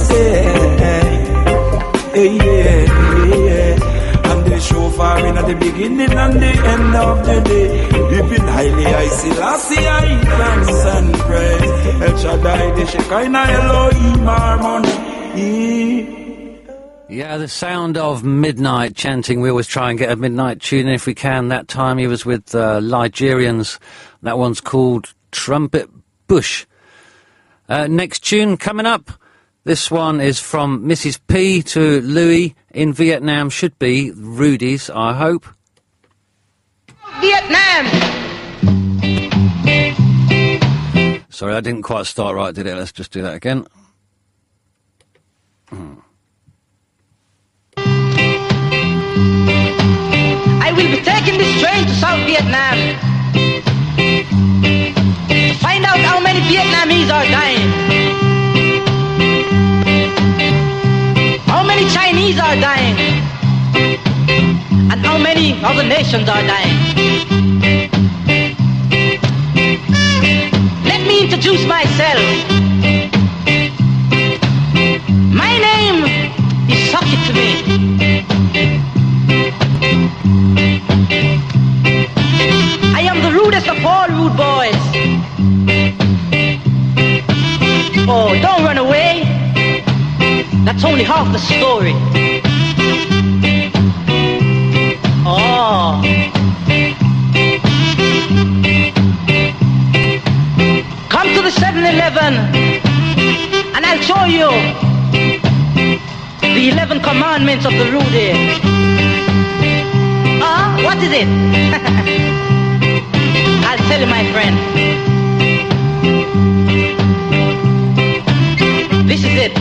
And the show far in at the beginning and the end of the day. Living highly, I see Lassie, I thanks and praise. El Shaddai, the Shekinah, Elohim, harmony. Yeah, the sound of midnight chanting. We always try and get a midnight tune in if we can. That time he was with Ligerians. That one's called Trumpet Bush. Next tune coming up. This one is from Mrs. P to Louis in Vietnam. Should be Rudy's, I hope. Vietnam! Sorry, I didn't quite start right, did it? Let's just do that again. I will be taking this train to South Vietnam to find out how many Vietnamese are dying, how many Chinese are dying, and how many other nations are dying. Let me introduce myself. My name is Socket to me. I am the rudest of all rude boys. Oh, don't run away. That's only half the story. Oh. Come to the 7-Eleven and I'll show you the 11 commandments of the Rudy. What is it? I'll tell you, my friend. This is it.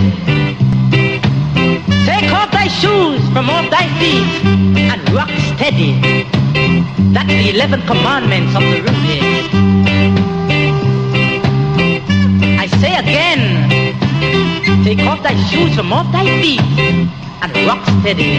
Take off thy shoes from off thy feet and rock steady. That's the 11 commandments of the Rudy. I say again, take off thy shoes from off thy feet and rock steady.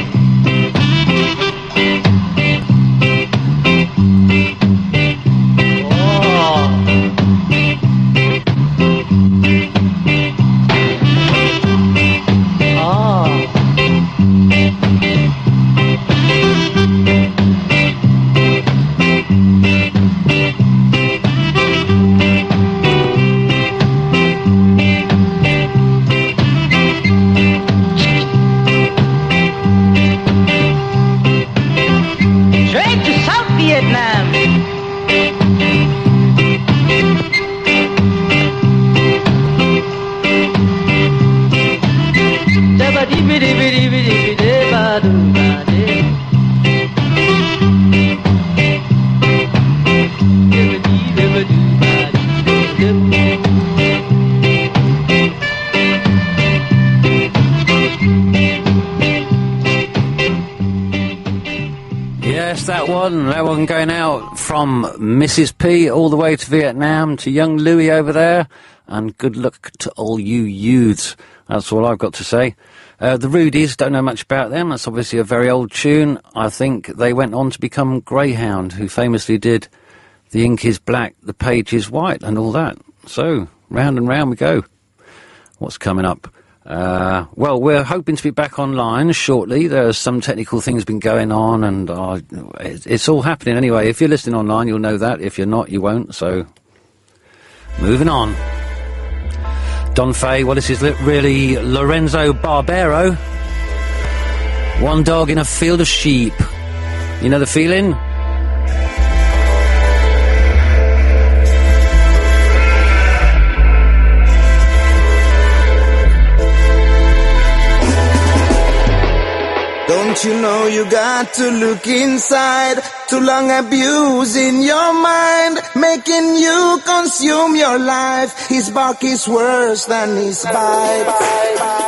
That one going out from Mrs. P all the way to Vietnam to young Louis over there, and good luck to all you youths. That's all I've got to say. The Rudies, don't know much about them. That's obviously a very old tune. I think they went on to become Greyhound, who famously did The Ink is Black, The Page is White, and all that. So, round and round we go. What's coming up? Well, we're hoping to be back online shortly. There's some technical things been going on, and it's all happening anyway. If you're listening online, you'll know that. If you're not, you won't. So, moving on. Don Fay, well, this is really Lorenzo Barbero. One dog in a field of sheep. You know the feeling? Don't you know you got to look inside? Too long abusing your mind, making you consume your life. His bark is worse than his bite.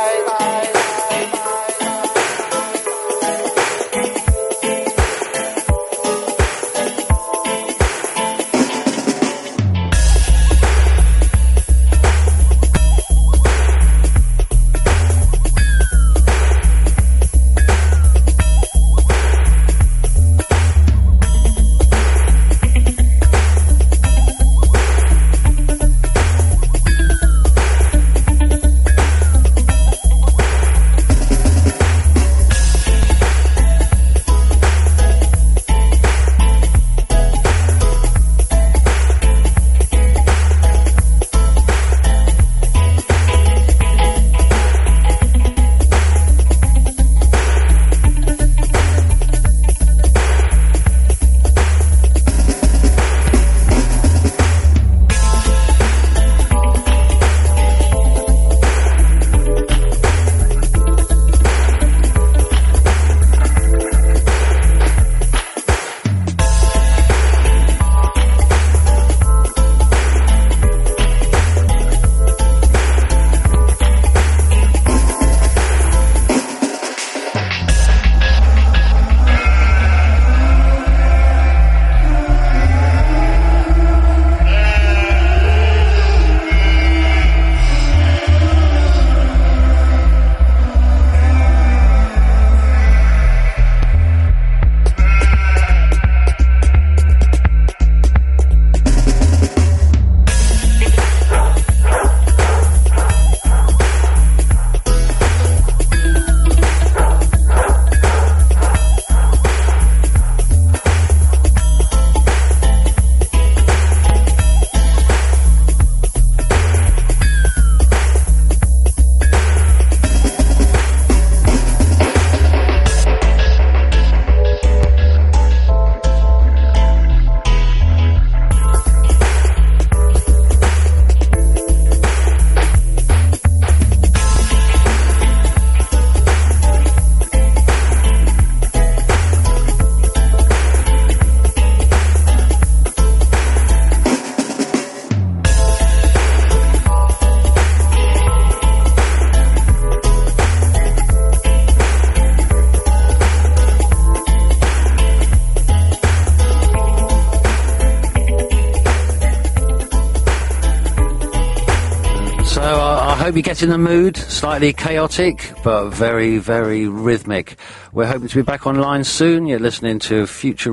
hope you get in the mood. Slightly chaotic, but very, very rhythmic. We're hoping to be back online soon. You're listening to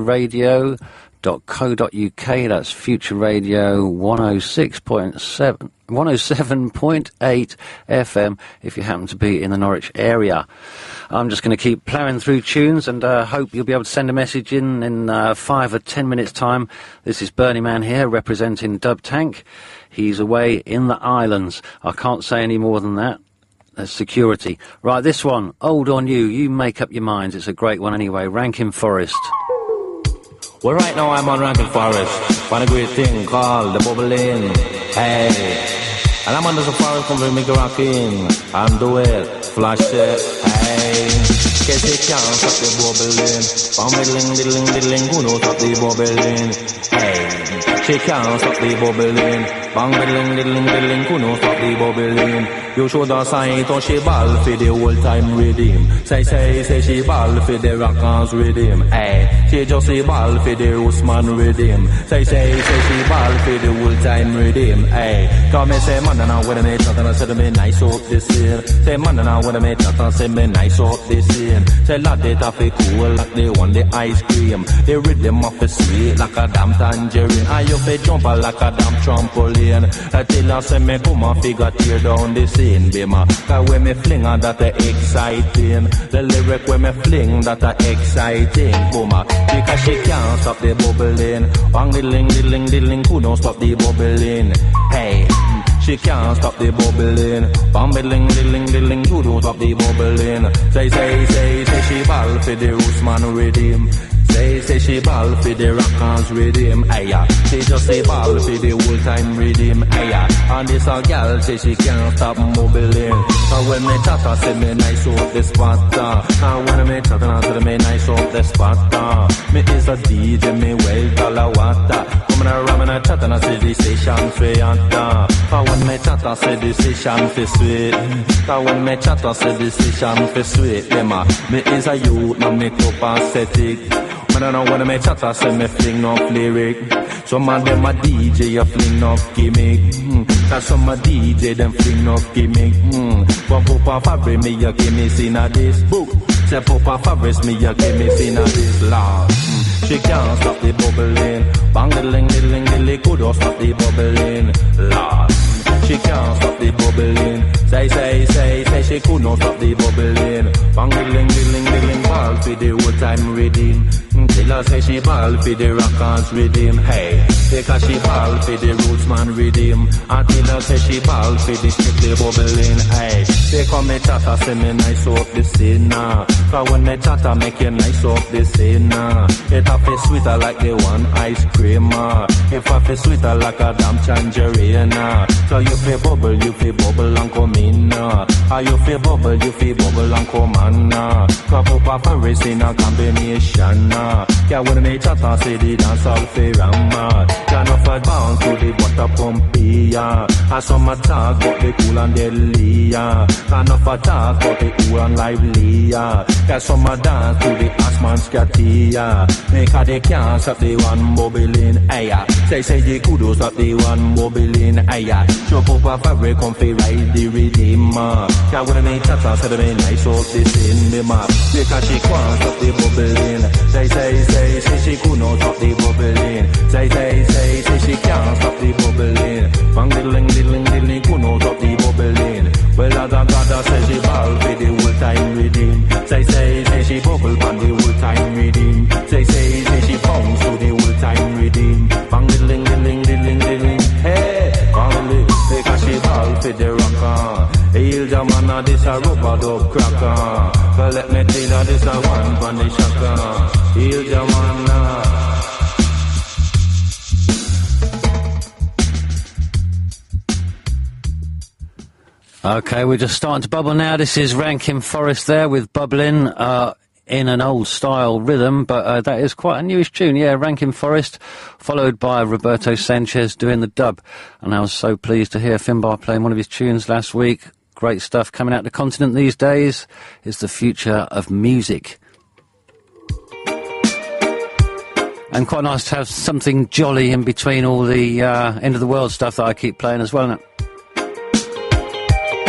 futureradio.co.uk. That's Future Radio 107.8 FM if you happen to be in the Norwich area. I'm just going to keep ploughing through tunes and hope you'll be able to send a message in 5 or 10 minutes' time. This is Bernie Man here representing Dub Tank. He's away in the islands. I can't say any more than that. There's security. Right, this one, Old On You. You make up your minds. It's a great one anyway. Rankin Forest. Well, right now I'm on Rankin Forest. On a great thing called the Bubbling. Hey. And I'm under the forest from make rocking. And do it. Flash it. Hey. Guess they can't stop the bubbling. Bubbling, diddling, diddling. Who knows stop the bubbling? Hey. She can't stop the bubbling. Bang, diddling, diddling, diddling. Who knows stop the bubbling? You should have sight on she ball for the old time rhythm. Say she ball for the rockers rhythm. Hey, she just say ball for the Roseman rhythm. Say she ball for the old time rhythm. Hey, come and say man and I wanna make nothing. I said me nice up this scene. Say man and I wanna make nothing. Say me nice up this scene. Say lad they taffy cool like they want the ice cream. The rhythm of the sweet like a damn tangerine. And you fi jump like a damn trampoline. I tell her say me come and figure tear down the scene. Cause when me fling on that exciting. The lyric when me fling that exciting. Boomer, because she can't stop the bubbling. Bang diddling, diddling, diddling. Who don't stop the bubbling? Hey, she can't stop the bubbling. Bang diddling, diddling, diddling. Who don't stop the bubbling? Say she ball for the Roseman rhythm. Say she ball for the rockers rhythm, ayya. She just say ball for the old time rhythm, ayya. And this a gal say she can't stop bubbling. So when me chatter say me nice up the spot, and when me chatter I say me nice up the spot, me is a DJ, me well dollar water. Coming around and I chat and I say the station free and and when me chatter say the station for sweet, and when me chatter say the station for sweet, me is a youth, no make up aesthetic. I don't know when I make chatter, say me fling off lyric. Some of them a DJ, a fling off gimmick. Cause some a DJ, them fling off gimmick. But Papa Fabric, me a give me sin a this. Say Papa Fabric, me a give me sin a this. Lord, she can't stop the bubbling. Bang diddling, diddling, diddling. Could stop the bubbling. Lord, she can't stop the bubbling. Say she could not stop the bubbling. Bang diddling, diddling, diddling. Ball for the old time rhythm. Tell her say she ball for the rockers rhythm. Hey, because she ball for the Roseman rhythm. And tell her say she ball for the strictly bubbling. Hey, they come me chatter say me nice up the scene. Cause when me chatter make you nice up the scene. It a feel sweeter like the one ice cream. If I feel sweeter like a damn tangerine. So you feel bubble and come in. You feel bubble and come on. Cause Papa Paris in a combination. Yeah, when me chatter say the dance all fair and mad. Can offer bound to the butter pumpy. And some talk but the cool and deadly. Can offer talk but the cool and lively. Cause some dance to the Asman scatty. Make a they can't stop the one bubbling. Say the kudos stop the one bubbling. Show Papa Fabric come fi ride the rhythm. Cause when me chatter say the nice up this in me ma. Because she can't stop the bubbling. Say she could not stop the bubbling. Say she can't stop the bubbling. Bang diddling, diddling, diddling, could not stop the bubbling. Well, other God say she ball for the old time rhythm. Say she bubble on the old time rhythm. Say she bounce to the old time rhythm. Bang diddling, diddling, diddling, diddling. Hey, bang because she ball for the rocker. Hail the man, this a rubber dub cracker. But let me tell you, this a one from the shaka. Hail the man. Okay, we're just starting to bubble now. This is Rankin Forest there with Bubbling in an old style rhythm, but that is quite a newish tune. Yeah, Rankin Forest, followed by Roberto Sanchez doing the dub. And I was so pleased to hear Finbar playing one of his tunes last week. Great stuff coming out of the continent these days. It's the future of music. And quite nice to have something jolly in between all the end of the world stuff that I keep playing as well, isn't it?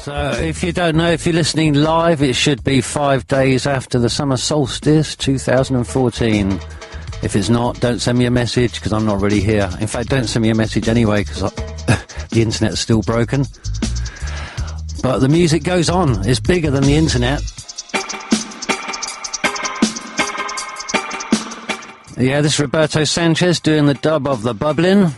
So, if you don't know, if you're listening live, it should be 5 days after the summer solstice, 2014. If it's not, don't send me a message, because I'm not really here. In fact, don't send me a message anyway, because the internet's still broken. But the music goes on. It's bigger than the internet. Yeah, this is Roberto Sanchez doing the dub of The Bublin'.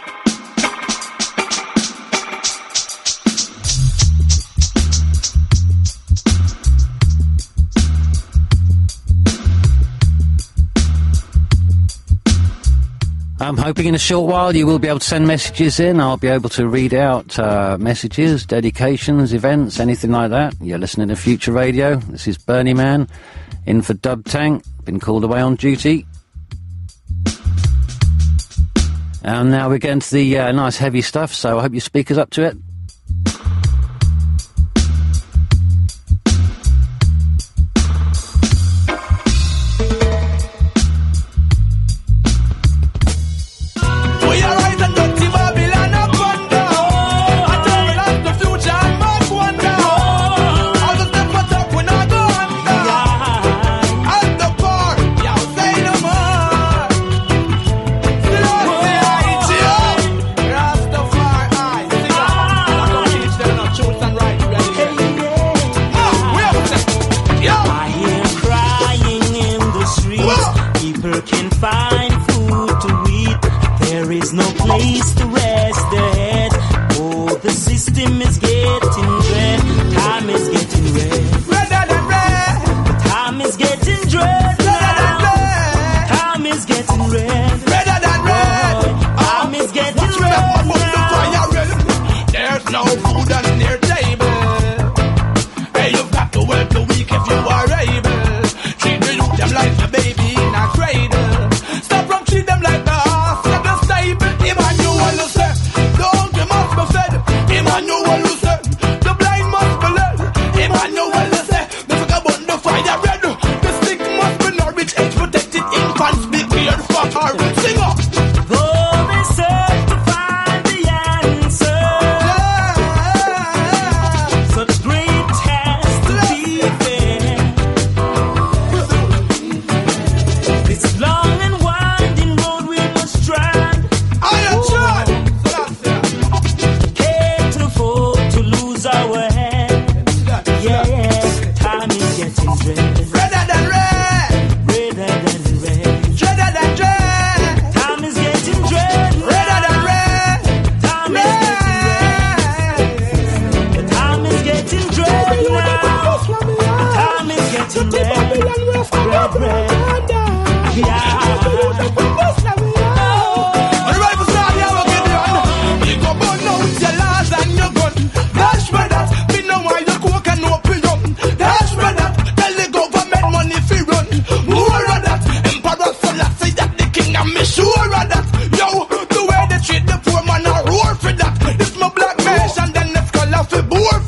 I'm hoping in a short while you will be able to send messages in. I'll be able to read out messages, dedications, events, anything like that. You're listening to Future Radio. This is Bernie Man, in for Dub Tank, been called away on duty. And now we're getting to the nice heavy stuff, so I hope your speaker's up to it.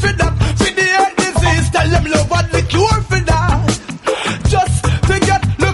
Just to get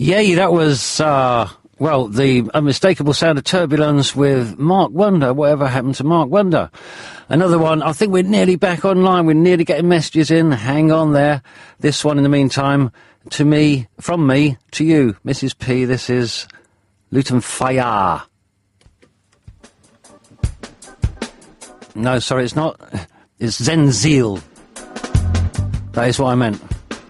Yeah, that was, well, the unmistakable sound of Turbulence with Mark Wonder. Whatever happened to Mark Wonder? Another one, I think we're nearly back online. We're nearly getting messages in. Hang on there. This one, in the meantime, to me, from me, to you, Mrs. P, this is Luton Fire. No, sorry, it's not. It's Zenzil. That is what I meant.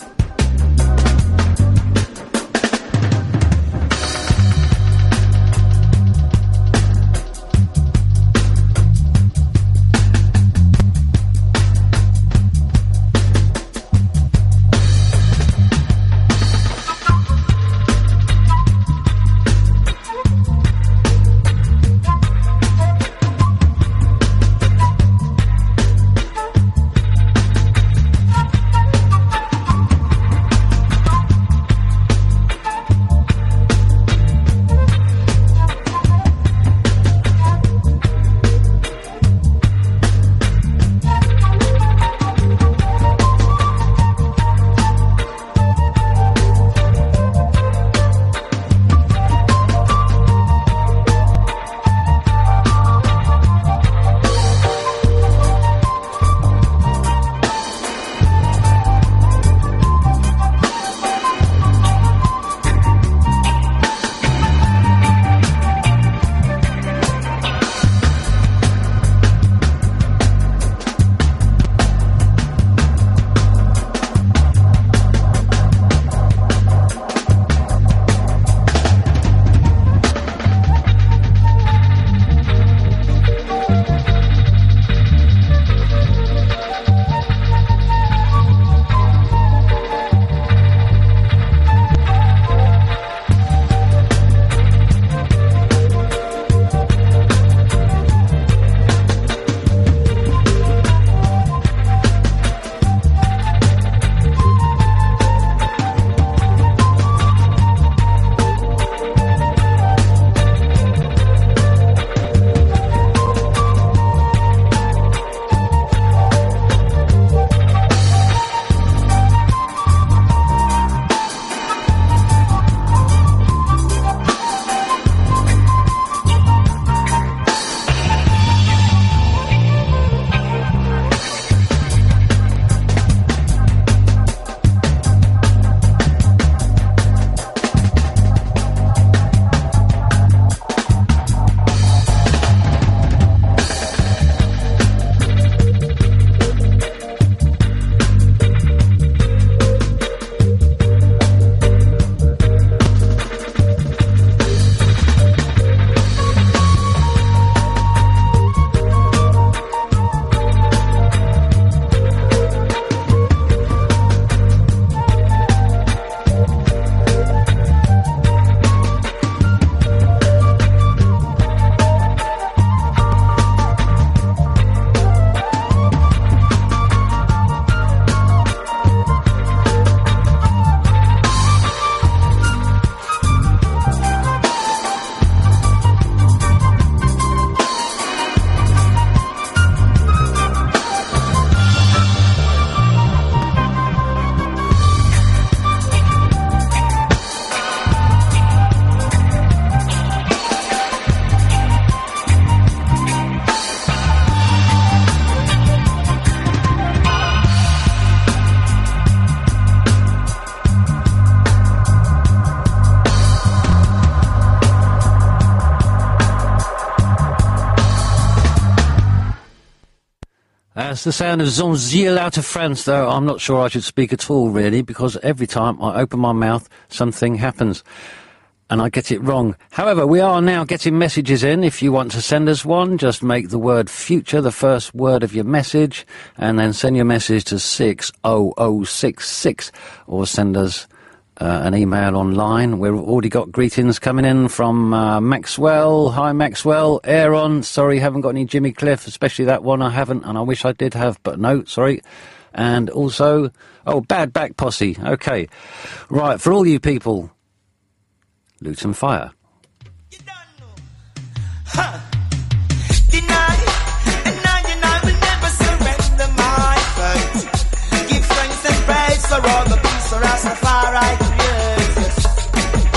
That's the sound of Zonzil out of France, though I'm not sure I should speak at all, really, because every time I open my mouth, something happens, and I get it wrong. However, we are now getting messages in. If you want to send us one, just make the word future the first word of your message, and then send your message to 60066, or send us an email online. We've already got greetings coming in from Maxwell. Hi, Maxwell. Aaron, sorry, haven't got any Jimmy Cliff, especially that one I haven't, and I wish I did have, but no, sorry. And also, Bad Back Posse. Okay. Right, for all you people, Luton Fire. You don't know. Huh. Deny will never surrender my faith. Give thanks and praise for all the peace for Rastafari creates.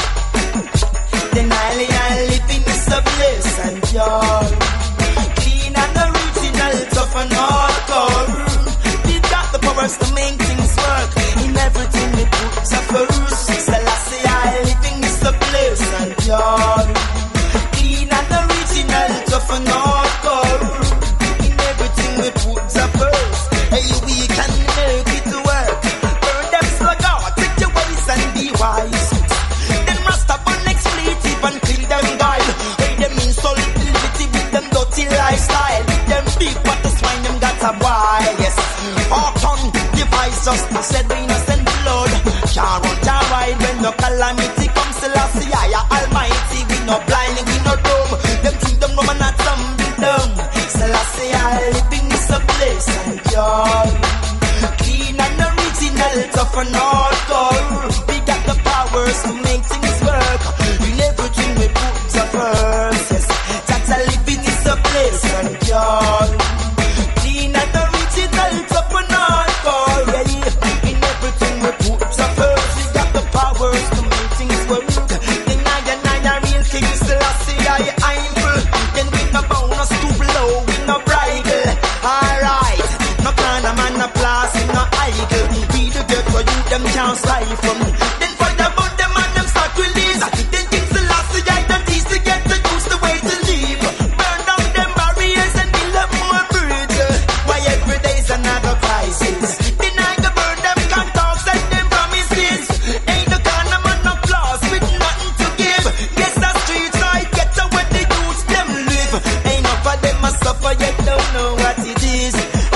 yes. Autumn device just said we innocent blood. Can't run, can't ride when no calamity comes. Selassie, I almighty. We no blind, we no dumb. Them think them woman not something dumb. Selassie, I living is a place and joy. Clean and original, tough and hardcore. We got the powers to make things work. In everything we put the first, yes. That's a living is a place and joy. Clean and original, tough and hardcore. Yeah. In everything we put the first, we got the powers to make things work. Then I real king Selassie, I'm full. Then we no bonus too low, we no bridle. Alright, no kind of man no plus, we no idle. We the dirt for you, them can't stifle. Then fight about them and them start release. Then King Selassie, I don't tease to get the use the way to live. Burn down them barriers and build up more bridges. Why every day's another crisis. Then I go burn them contacts and them promises. Ain't no kind of man no flaws with nothing to give. Yes, the streets side get to where the youths them live. Ain't enough of them a suffer yet don't know what it is.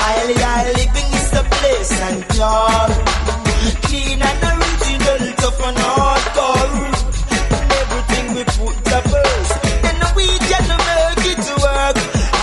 I living is the place and joy. Clean and original, tough and hardcore. And everything we put the first. Then we can make it work.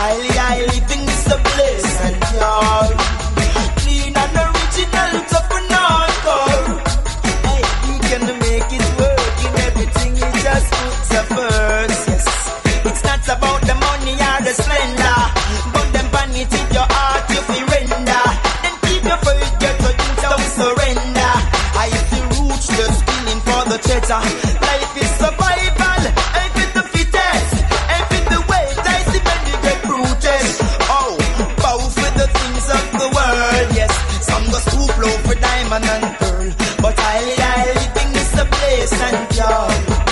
I living is the place and joy. Clean and original, tough and hardcore. Hey, we can make it work. In everything we just put the first. Yes, it's not about the money or the splendor, but them vanity your heart you feel render. Then keep your faith, get so you don't surrender. I feel roots just feeling for the treasure. Life is survival, ain't it the fittest, ain't it the way I see when you get rooted. Oh, bow for the things of the world, yes. Some go stoop low for diamond and pearl, but I living is a place and joy.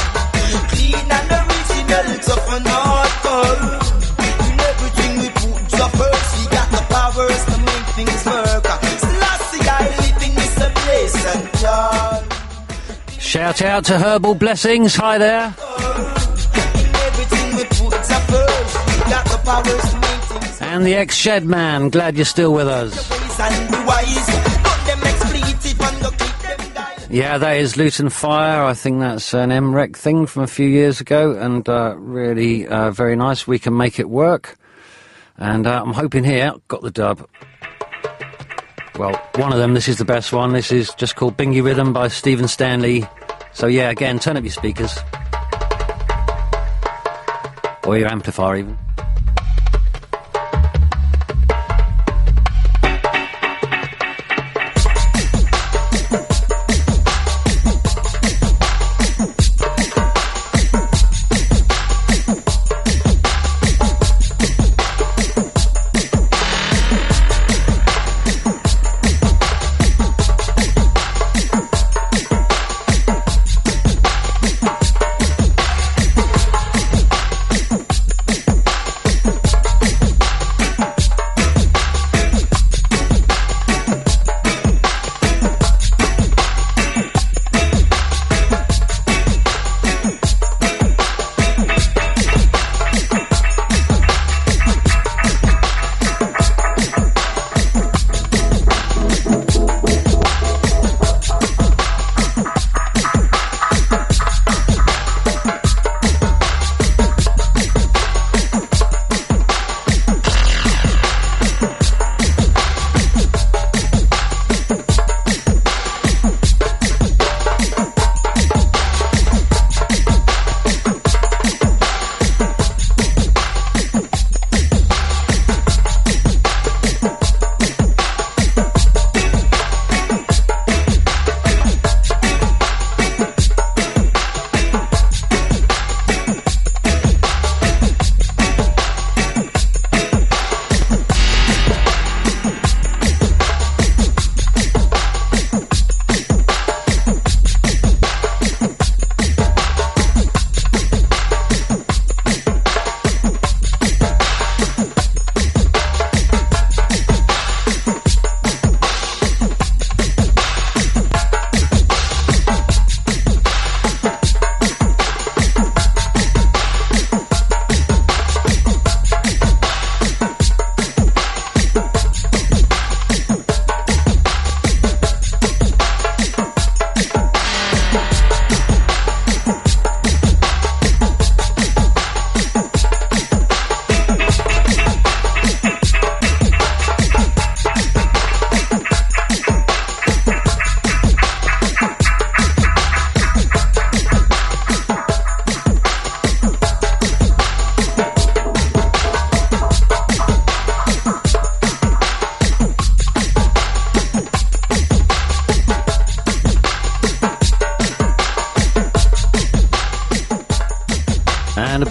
Clean and original, tough and hardcore. In everything we put the first, we got the powers to make things work. Selassie, I living is a place and joy. Shout out to Herbal Blessings. Hi there. In everything we put the first, we got the powers to make things work. And the ex-Shed Man. Glad you're still with us. And the wise, got them expletive and go keep them guys. Yeah, that is Luton Fire. I think that's an MREC thing from a few years ago, and really very nice. We can make it work. And I'm hoping here, got the dub. Well, one of them, this is the best one. This is just called Bingy Rhythm by Stephen Stanley. So yeah, again, turn up your speakers. Or your amplifier even.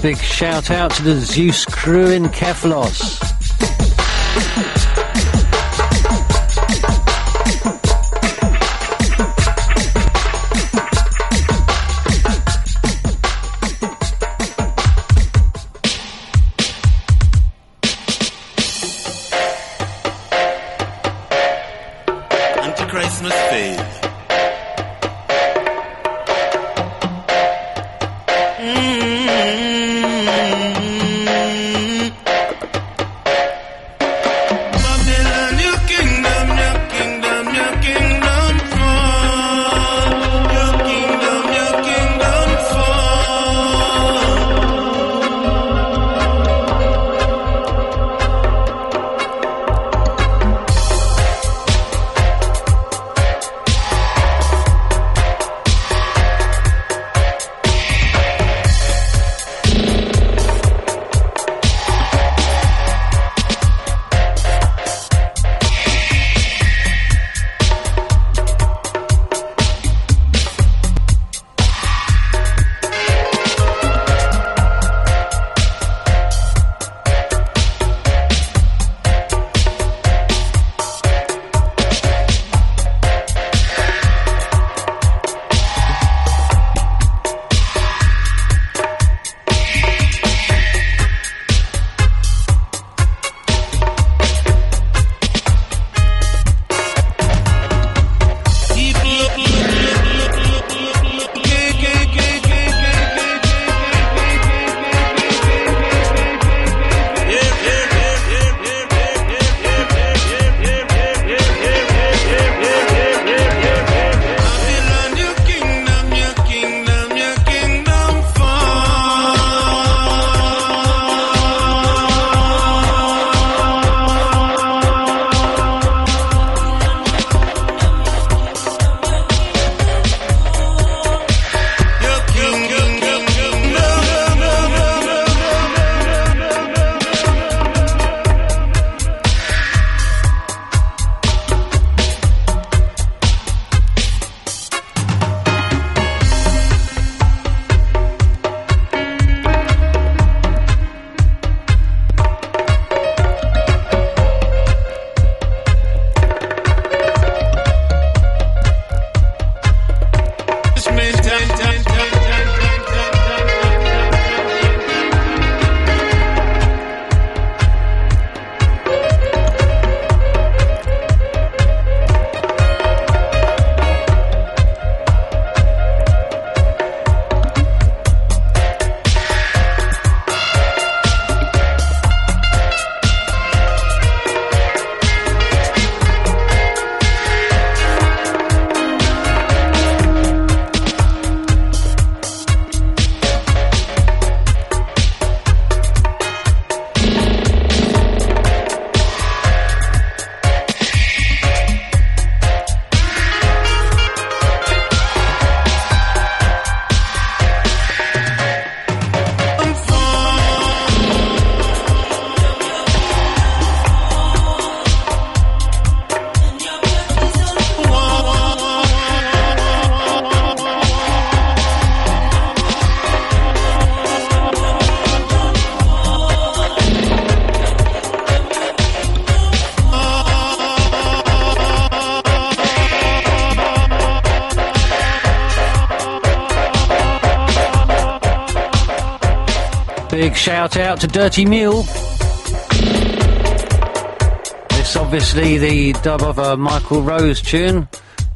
Big shout out to the Zeus crew in Keflos. Anti-Christmas faith. Babylon, your kingdom fall. Your kingdom fall. Big shout out to Dirty Mule. This obviously the dub of a Michael Rose tune.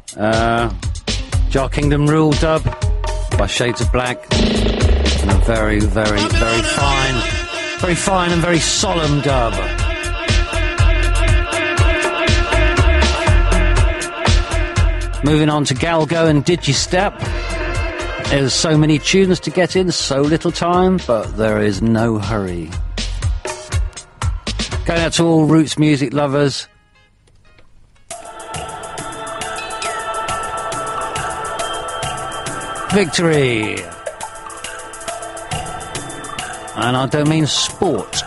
Jar Kingdom Rule dub by Shades of Black. And a very, very, very fine and very solemn dub. Moving on to Galgo and Digistep. There's so many tunes to get in, so little time, but there is no hurry. Going out to all roots music lovers. Victory! And I don't mean sport.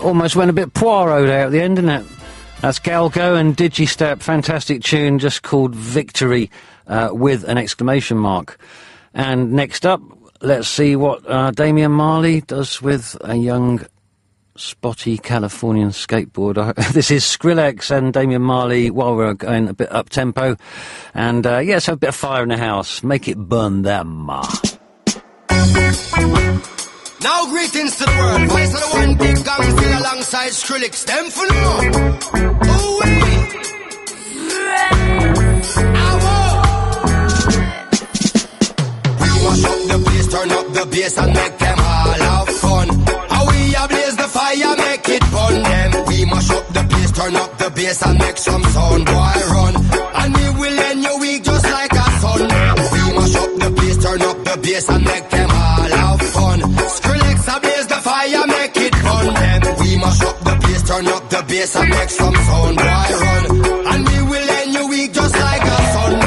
almost went a bit Poirot there at the end, didn't it? That's Galgo and Digistep, fantastic tune just called Victory with an exclamation mark. And next up, let's see what Damian Marley does with a young spotty Californian skateboarder. This is Skrillex and Damian Marley while we're going a bit up-tempo. And let's have a bit of fire in the house. Make it burn them. Now greetings to the world. Voice of the one big gang still alongside Skrillex. Them for now. Ooh-wee. We mash up the place, turn up the bass and make them all have fun. How we ablaze the fire, make it burn them. We mash up the place, turn up the bass and make some sound, boy, run. And we will end your week just like a sun. We mash up the place, turn up the bass and make them all have fun. Skrillex ablaze the fire, make it burn them. We mash up the place, turn up the bass and make some sound, boy, run. And we will end your week just like a sun.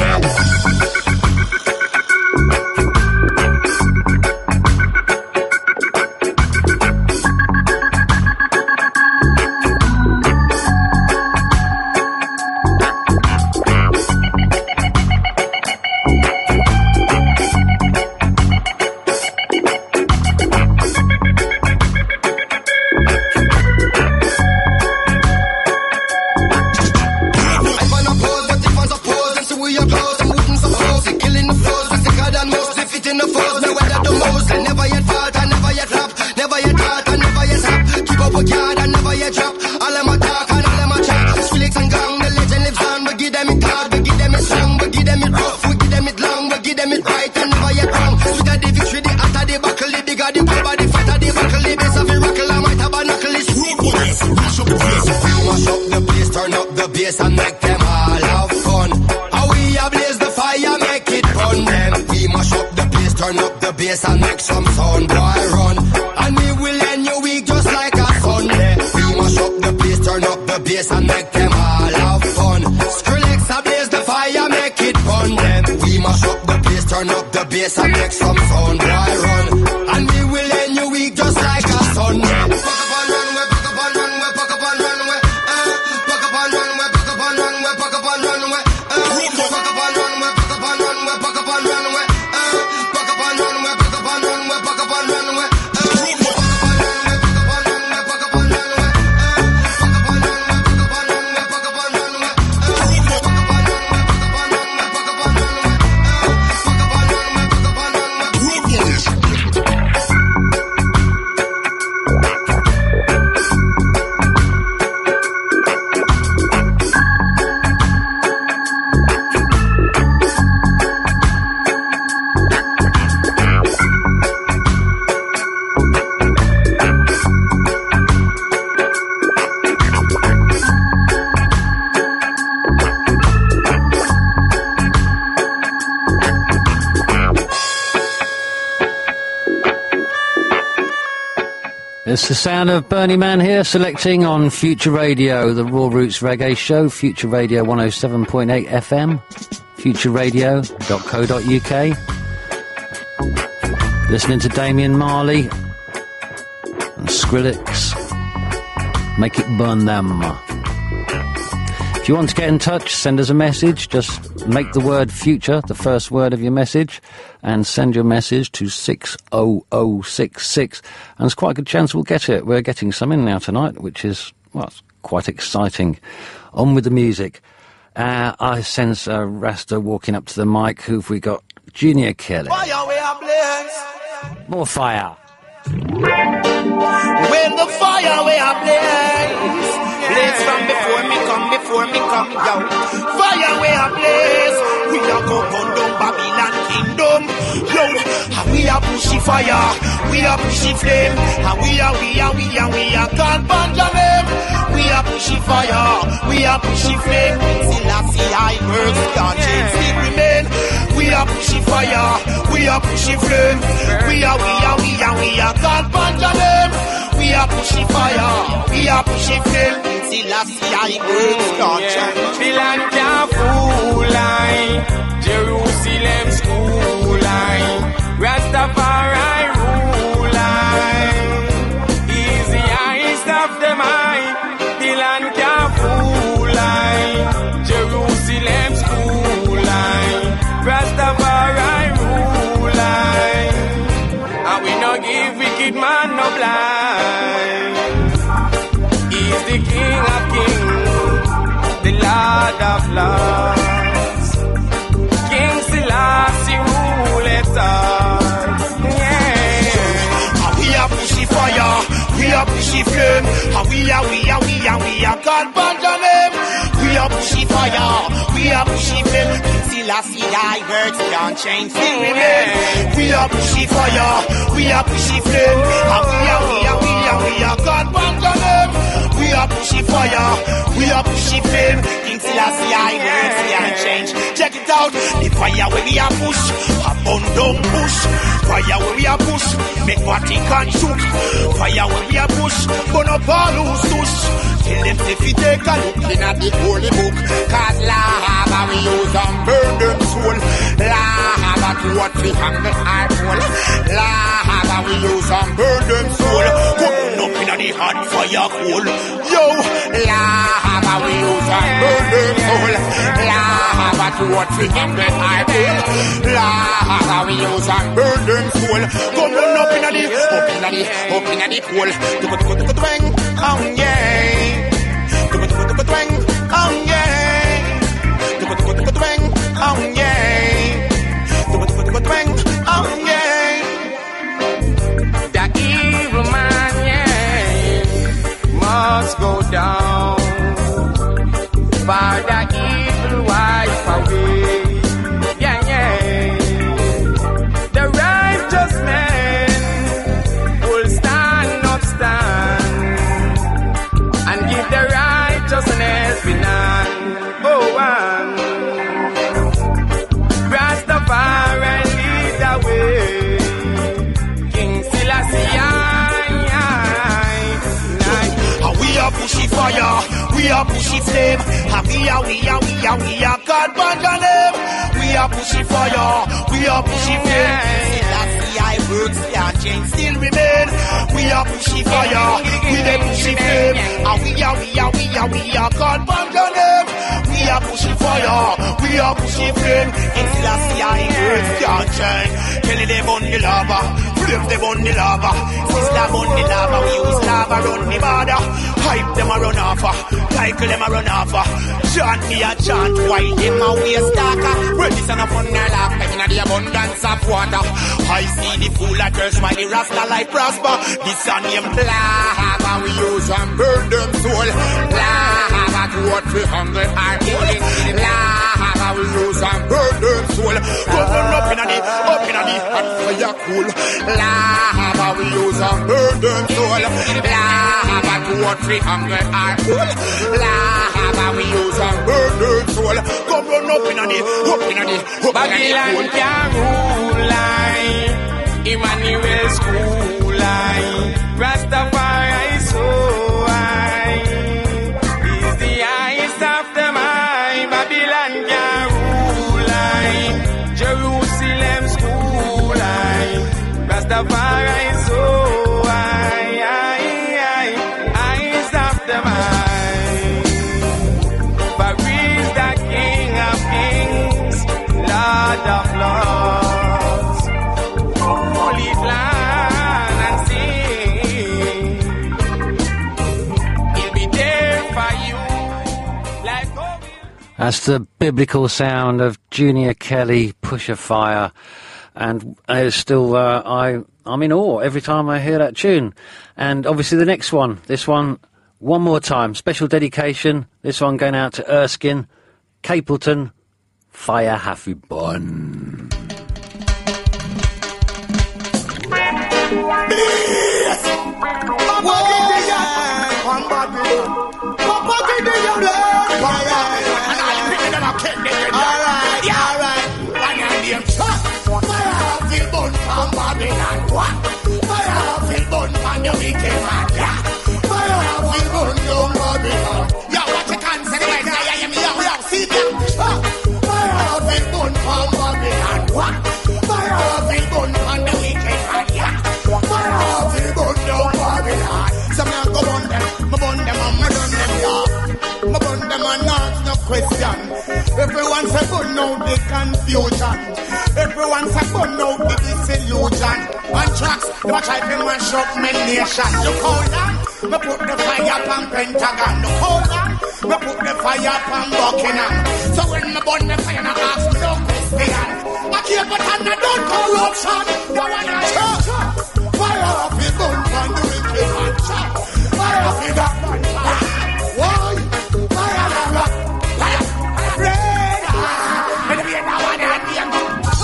And make them all have fun. How we ablaze the fire, make it burn them. We mash up the place, turn up the bass and make some sound, boy, run. And we will end your week just like a Sunday. We mash up the place, turn up the bass and make them all have fun. Skrillex ablaze the fire, make it burn them. We mash up the place, turn up the bass and make some sound, boy, run. And we will end your week just like a Sunday. It's the sound of Bernie Man here, selecting on Future Radio, the Raw Roots Reggae Show, Future Radio 107.8 FM, futureradio.co.uk. Listening to Damian Marley and Skrillex. Make it burn them. If you want to get in touch, send us a message. Just make the word future the first word of your message and send your message to 60066. And there's quite a good chance we'll get it. We're getting some in now tonight, which is, well, it's quite exciting. On with the music. I sense Rasta walking up to the mic. Who've we got? Junior Kelly. Fire, we are blaze. More fire. When the fire we are blaze, blaze from before me come, yo. Fire we are blaze, we are go burn down Babylon kingdom, yo. And we are pushy fire, we are pushy flame, and we are God Benjamin. We are pushy fire, we are pushy flame. Still I see high works, can't change, still remain. We are pushy fire, we are pushy flame. We are God Benjamin. We are pushy fire, we are pushy flame. Still I see high works, can't change. Babylon can't fool line, Jerusalem school line, Rastafari rule line. He's the highest of the of lords. King Selassie rule it all. We are pushy fire, we are pushy flame, and we are God band name. We are pushy fire, we are pushy flame. King Selassie, thy words can't change, still remain. We are pushy fire, we are pushy flame, and we are God band name. We are pushy fire, we are pushy flame. King Selassie, thy words can't change. Check it out, the fire where we are push, a bundle push. Fire where we are push, make Vatican shoot. Fire where we are push, burn up all who's tush. Tell them if you take a look in at the holy book, cause lava we use and burn them soul. Lava to what we hang our soul. Lava we use and burn them soul. Coming up in the hot fire coal. Yo, lava we use and burn them soul. Lava to what we hang our soul. Lava we use and burn them soul. Coming up in the coal. Twang, oh yeah. Twang, oh yeah. Twang, oh yeah. Twang, oh yeah. The evil man, yeah, must go down. Far the evil wife away. Yeah, yeah. The righteous man will stand up, and give the righteousness be none. Oh, one. Rastafari lead the way. King Selassie, we are pushy fire, we are pushy flame, and we are God band name. We are pushy fire, we are pushy flame. Selassie, I works can't change, still remain. We are pushy fire, we are pushy flame, and we are God band name. We are pushy fire, we are pushy flame. In Selassie, I works can't change. Tell them on the lava, flip them on the lava. Sister on the lava, we use lava run the border. Hype them a run off, cycle them a run off. Chant me a chant, while them a waste darker. Ready son of fun their laugh, in the abundance of water. I see the fool that curse my the Rasta life prosper. This a name lava, we use and burn them soul. Lava to what we hunger are killing. Lava we use and burn them soul. Come up in the hot fire cool. Lava we use and burn them soul. Lava to what we hunger are cool. Lava we use and burn them soul. Come run up in the Babylon can rule line, Emmanuel school line, Rastafari so high, is the highest of them high. Babylon can rule line, Jerusalem school line, Rastafari so high, highest of them high. But is the King of Kings, Lord of Lords, holy land and sea. He'll be there for you, like That's the biblical sound of Junior Kelly, Pusher Fire, and it's still I'm in awe every time I hear that tune. And obviously the next one, this one more time, special dedication. This one going out to Erskine, Capleton, Fire Happy Bun. Question. Everyone say burn out the confusion. Everyone say burn out the disillusion. On tracks, watch I been one shop my nation. Look how long, me put the fire on Pentagon. Look how long, Me put the fire upon Buckingham. So when me burn the fire, I ask me no question. I keep it and I don't corruption. No one I church. Fire up the gun from the wicked man. Fire up the gun. Why? Fire up. Fire. Red. And we are now on the end.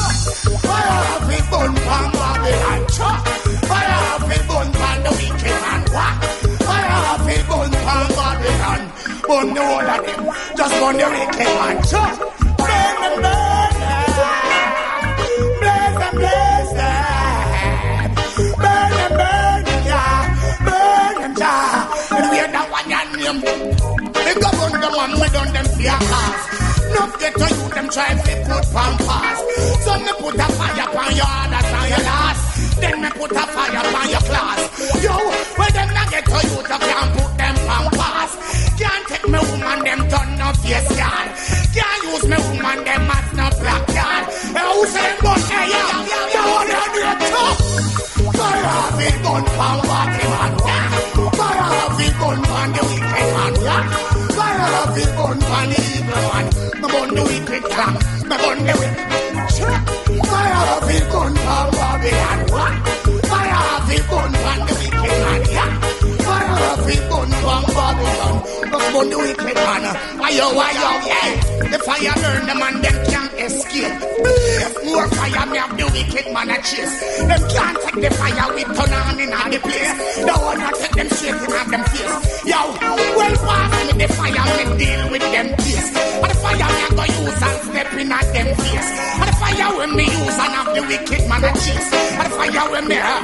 Fire up the gun from Babylon. Fire up the gun from the wicked man. Fire up the gun from Babylon. Burn the whole of them. Just burn the wicked man. Burn them, burn them. Blaze them, blaze them. Burn them, burn them, yeah. Burn them, yeah. And we are the one and name. They go burn them and we done them for your cause. Not get to you, them try to put pampas. So me put a fire upon your others and your last. Then me put a fire upon your class. Yo, when them not get to you, you can't put them pampas. Can't take me woman, them turn no face card. Can't use me woman, them as no black card. Who say gun, hey, you wanna do it tough? Fire off the gun, pan walking man. Fire off the gun, pan the wicked man. Fire off the gun, pan the evil man. Me gun the wicked clan, me gun the wicked. Fire off the gun, pan Babylon. Fire off the gun, pan the wicked man. Fire off the gun, pan Babylon. Just gun the wicked man. Why yo, yeah. The fire burn them and them can't escape. More fire me have the wicked man a chase. Them can't take the fire with turn on in all the place. The one that take them straight in on them face. Yo, well pass me the fire, me deal with them face. And the fire me I go use and step in at them face. And the fire when me use and have the wicked man a chase. And the fire when me have,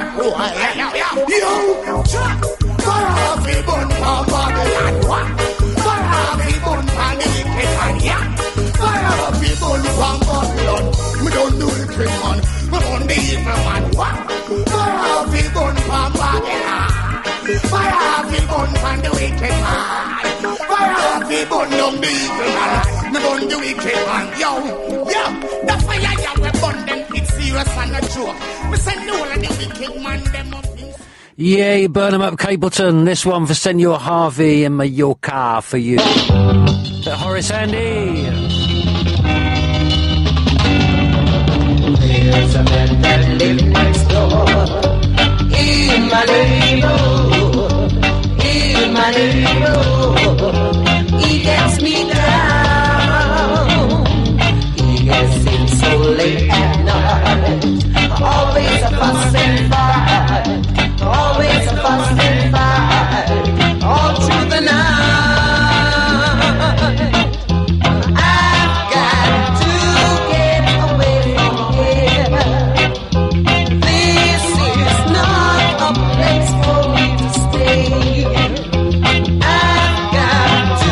yo, fire off the gun for Babylon. Fire off the gun for the wicked man, yeah. Fire off the gun for Babylon. Me don't do it, kid man. Me don't the evil man. Fire off the gun for Babylon. Fire off the gun for the wicked man. Fire off the gun on the evil man. Me don't do it, kid man. Yo, the fire ya we burn them. It's serious and a joke. Me send all of the wicked man them up. Yeah, you burn them up, Capleton. This one for Senor Harvey in Mallorca for you. Horace Andy. There's a man that lives next door in my neighborhood, in my neighborhood. He gets me down. He gets in so late at night. Always a fuss and fight. Always a fuss and fight. All through the night. I've got to get away from here. This is not a place for me to stay. I've got to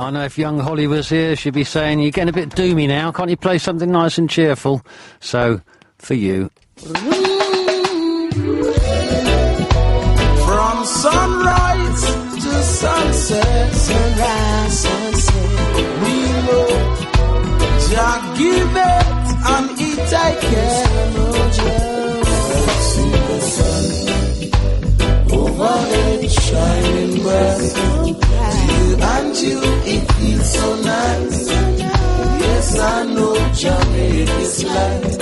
I know if young Holly was here, she'd be saying, you're getting a bit doomy now, can't you play something nice and cheerful? So, for you. From sunrise to sunset, sunrise, sunset, we know Jah give it and He take care. See the sun overhead shining bright. You and you, it feels so nice. Yes, I know Jah made this light.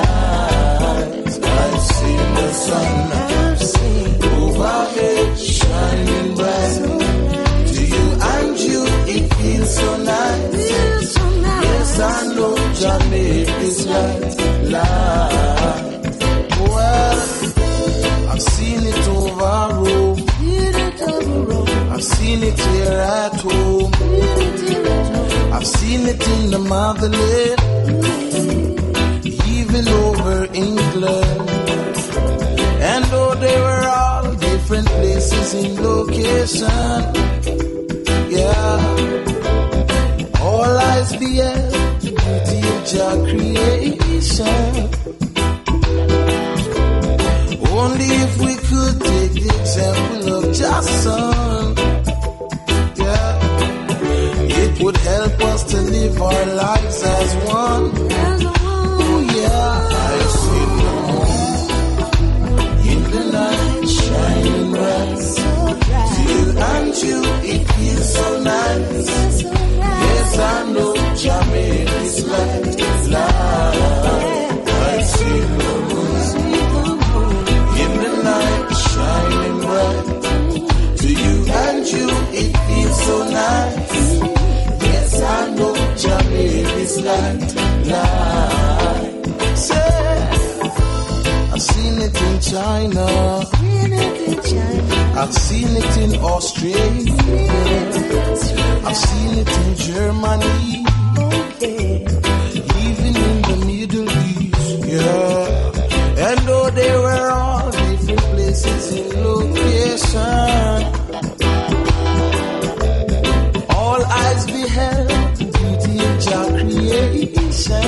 I've seen the sun overhead shining bright. To you and you, it feels so nice. Yes, I know Jah made this light. Well, I've seen it over Rome. I've seen it here at home. I've seen it in the motherland, even over England. And though they were all different places in location, yeah, all eyes beheld the beauty of Jah creation. Only if we could take the example of Jah's son, yeah, it would help us to live our lives as one. Oh yeah, I see the moon in the night shining bright. To you and you, it feels so nice. Yes, I know Jah made this light. I see the moon in the night shining bright. To you and you, it feels so nice. Yes, I know Jah made this light. Say, I've seen it in China. I've seen it in Australia. I've seen it in Germany. Even in the Middle East, yeah. And though they were all different places in location, all eyes beheld the beauty of Jah creation.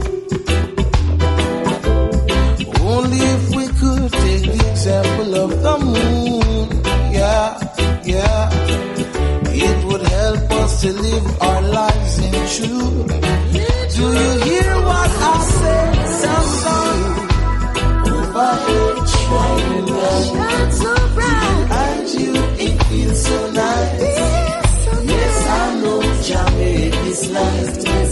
Only if we could take the example of the moon, yeah, yeah, it would help us to live our lives in truth. Do you hear what I say, son? Overhead shining bright, so bright, and you, it feels so nice. Yes, I know Jah made this light.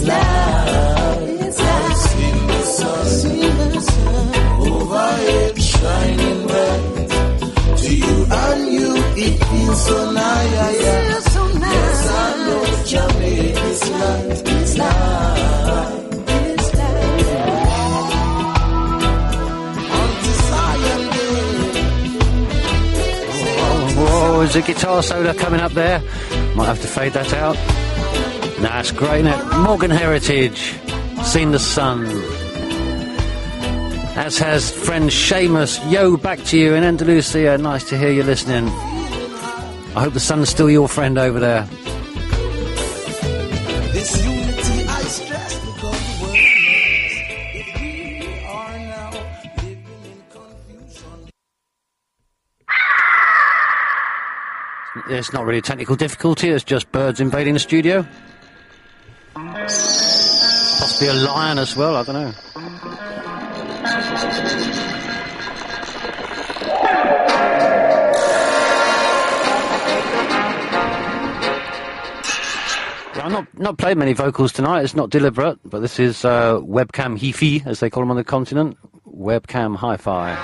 I've seen the sun overhead shining bright. To you and you, it feels so nice. Yes, I know Jah made this light. Whoa, is a guitar solo coming up there? Might have to fade that out. Nah, it's great, isn't it? Morgan Heritage, Seen the Sun. As has friend Seamus. Yo, back to you in Andalusia. Nice to hear you listening. I hope the sun's still your friend over there. This unity I stress because the world knows if we are now living in confusion. It's not really a technical difficulty, it's just birds invading the studio. Possibly a lion as well, I don't know. I'm not playing many vocals tonight, it's not deliberate, but this is Webcam Hi-Fi, as they call them on the continent. Webcam Hi-Fi.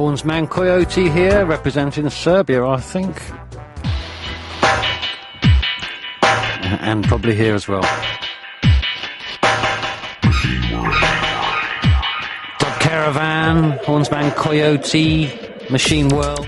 Hornsman Coyote here, representing Serbia, I think. And probably here as well. Dub Caravan, Hornsman Coyote, Machine World.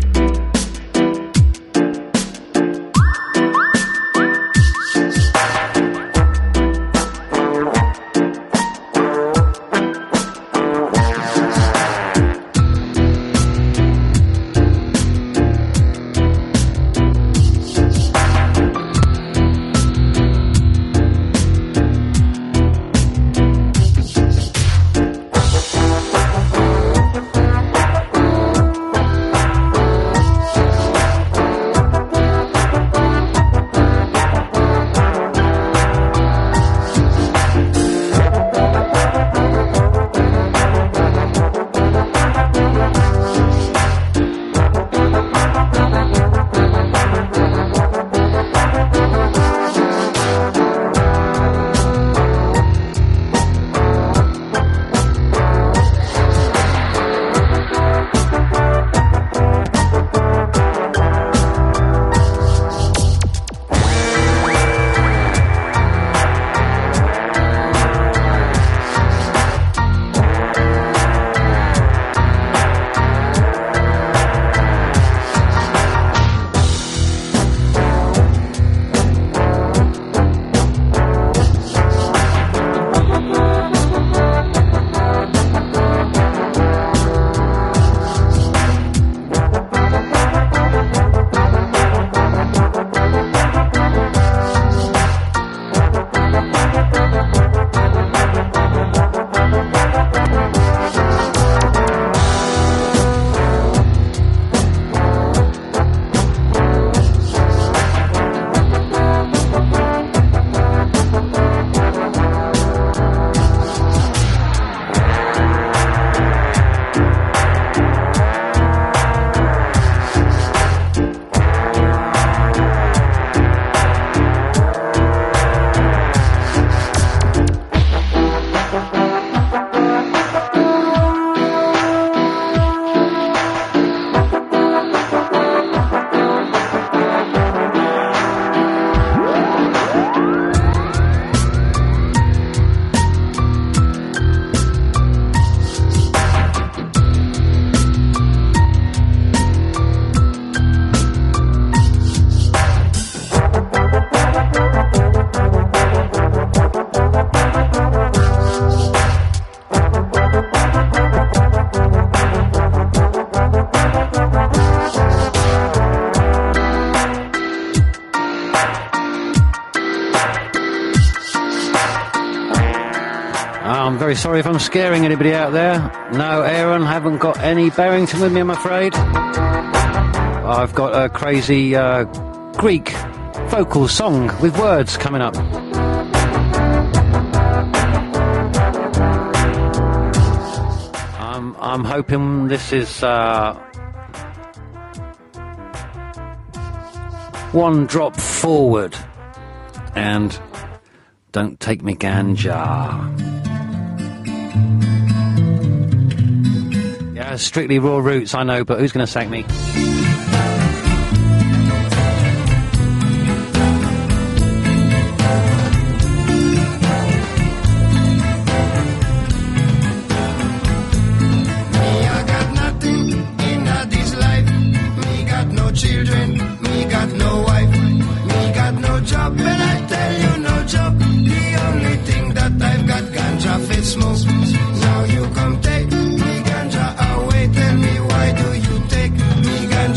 I'm very sorry if I'm scaring anybody out there. No, Aaron, haven't got any Barrington with me, I'm afraid. I've got a crazy Greek vocal song with words coming up. I'm hoping this is one drop forward and don't take me ganja. Yeah, strictly raw roots, I know, but who's going to thank me? Now you come take me ganja away. Tell me why do you take me ganja?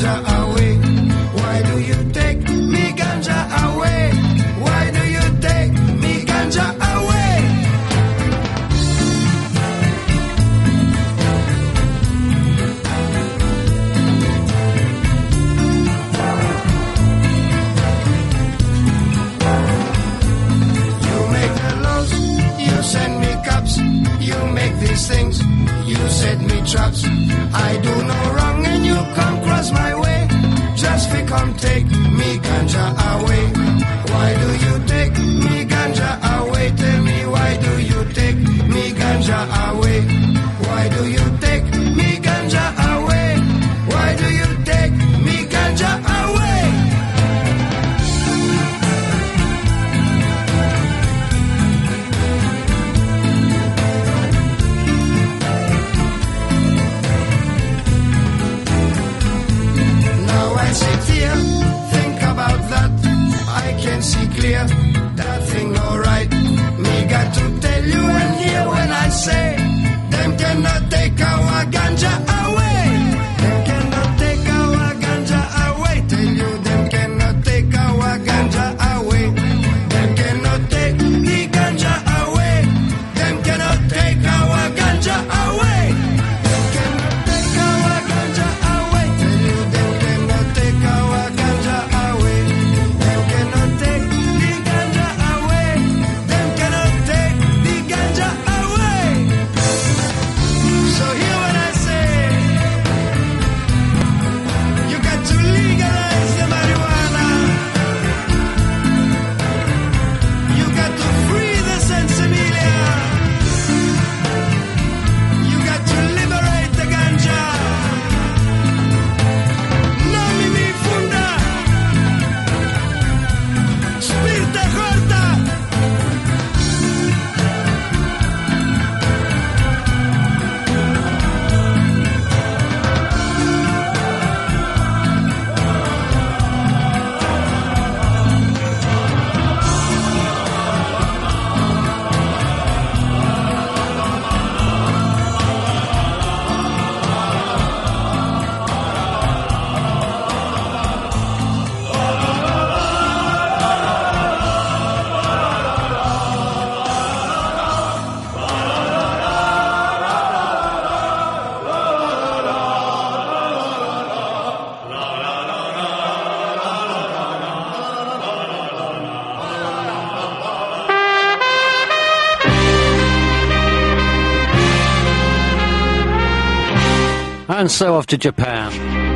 And so off to Japan.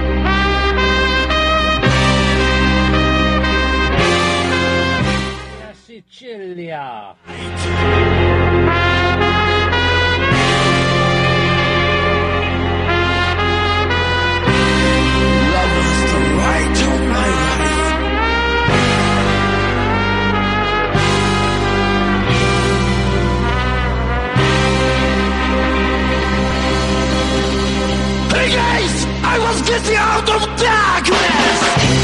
Sicilia. Love is the light of my life. Hey guys, I was getting out of darkness.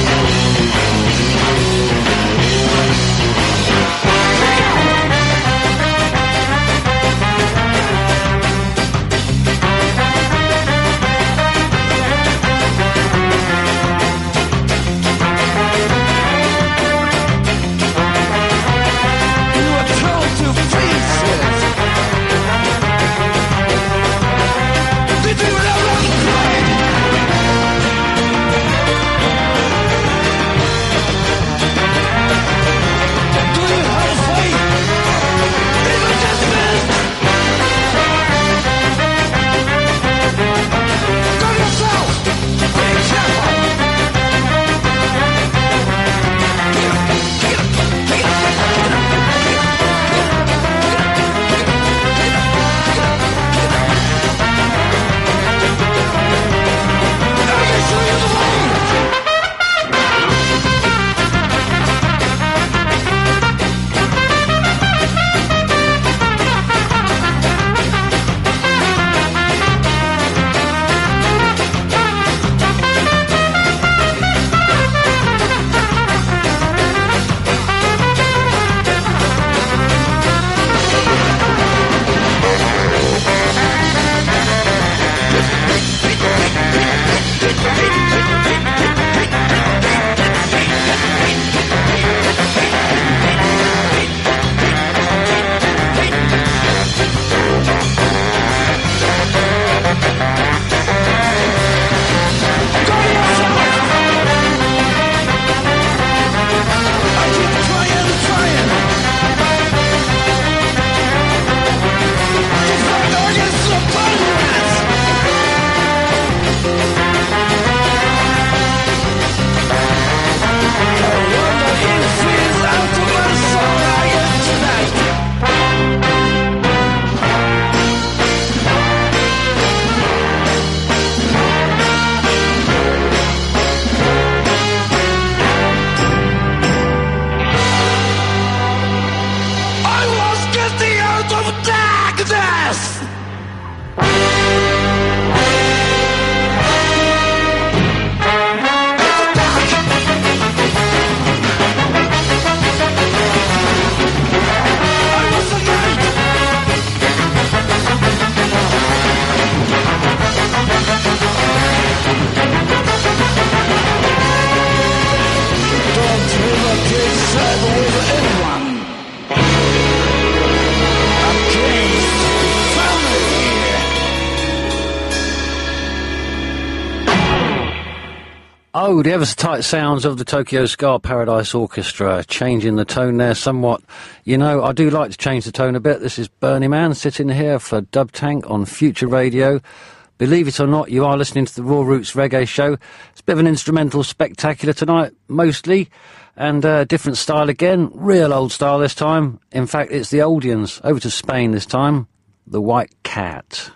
Oh, the ever-so-tight sounds of the Tokyo Ska Paradise Orchestra, changing the tone there somewhat. You know, I do like to change the tone a bit. This is Bernie Mann sitting here for Dub Tank on Future Radio. Believe it or not, you are listening to the Raw Roots Reggae Show. It's a bit of an instrumental spectacular tonight, mostly, and different style again, real old style this time. In fact, it's the Oldians, over to Spain this time, the White Cat.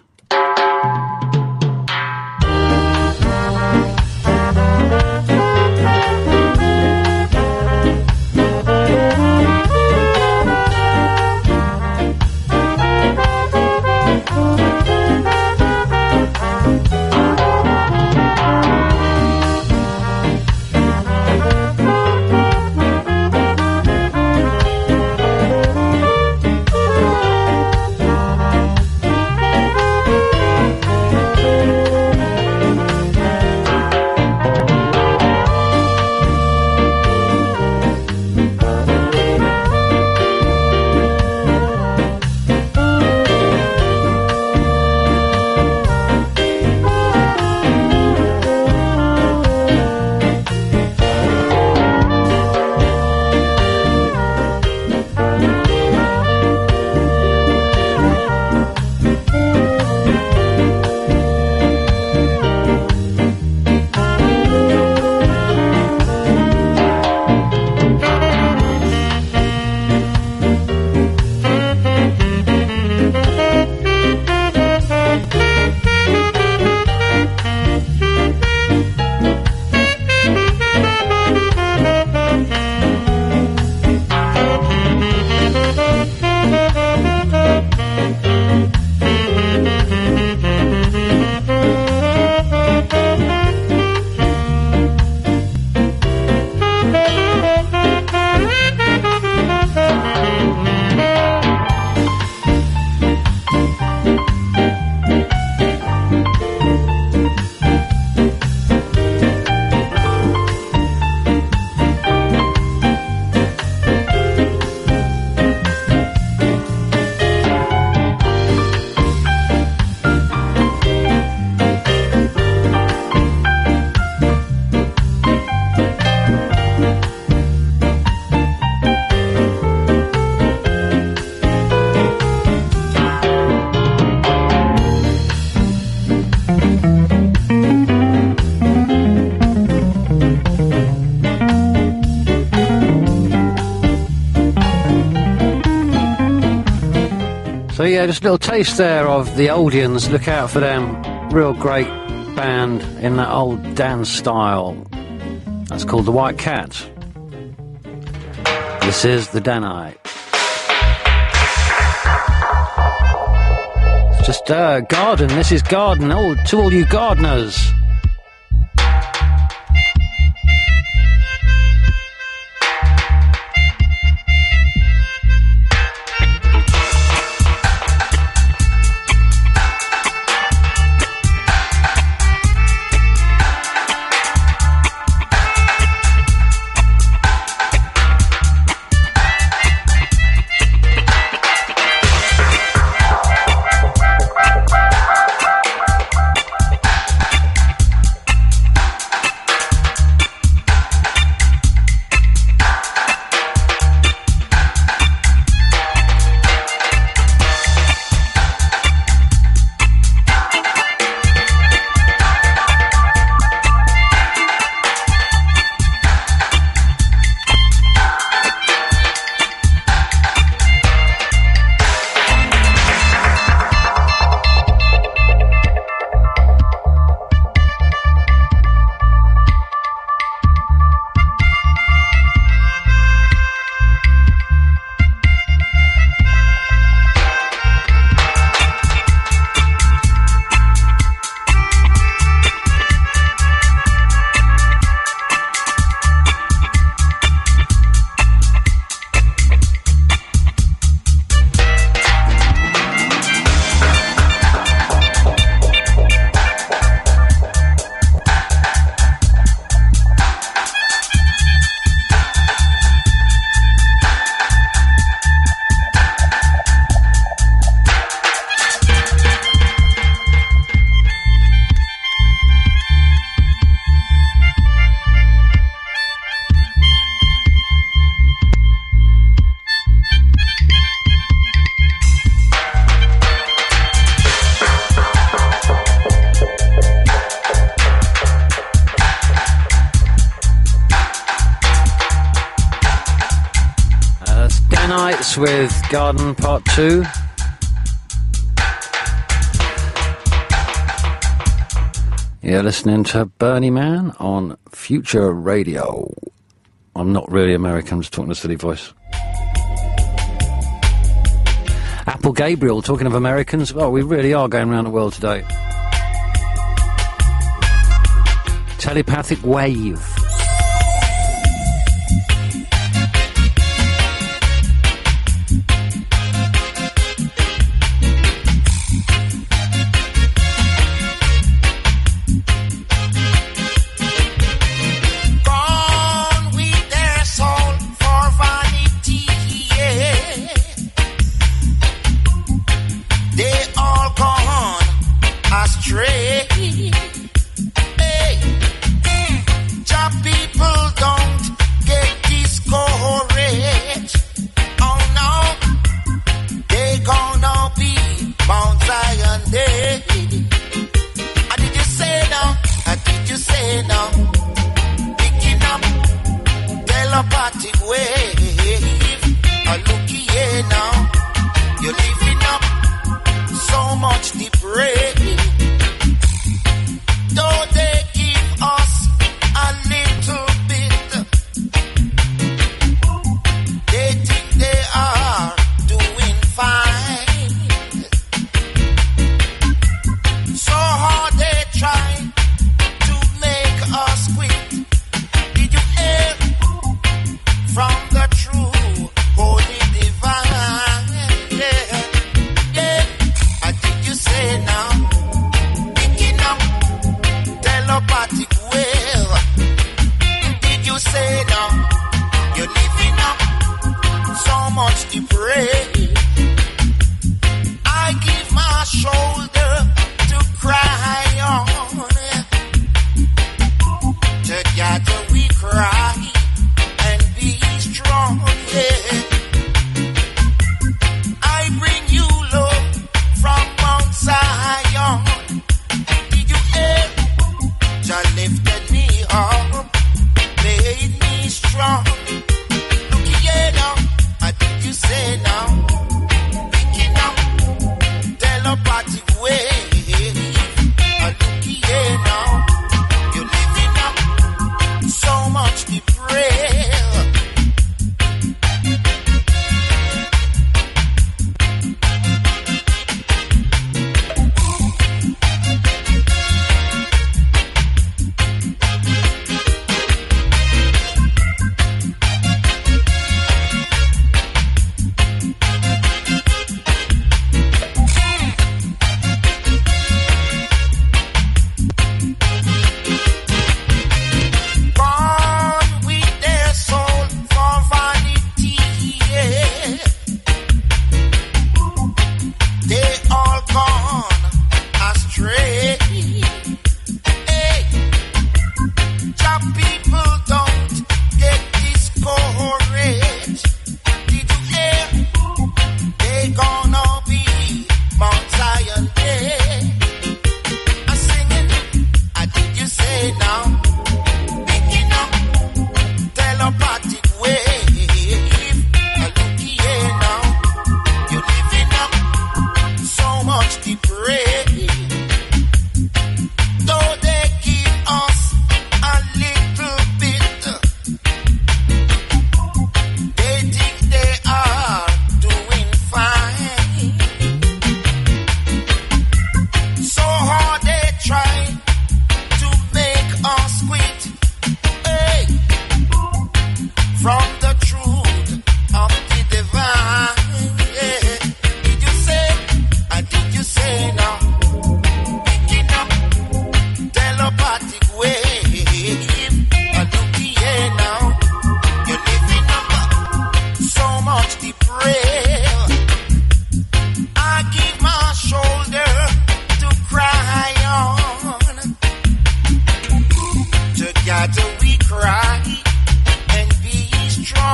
So yeah, just a little taste there of the Oldians. Look out for them. Real great band in that old dance style. That's called The White Cat. This is the Danite. It's just garden. This is garden. To all you gardeners. With Garden Part 2. You're listening to Bernie Man on Future Radio. I'm not really American, I'm just talking a silly voice. Apple Gabriel, talking of Americans, well, we really are going around the world today. Telepathic Wave. Now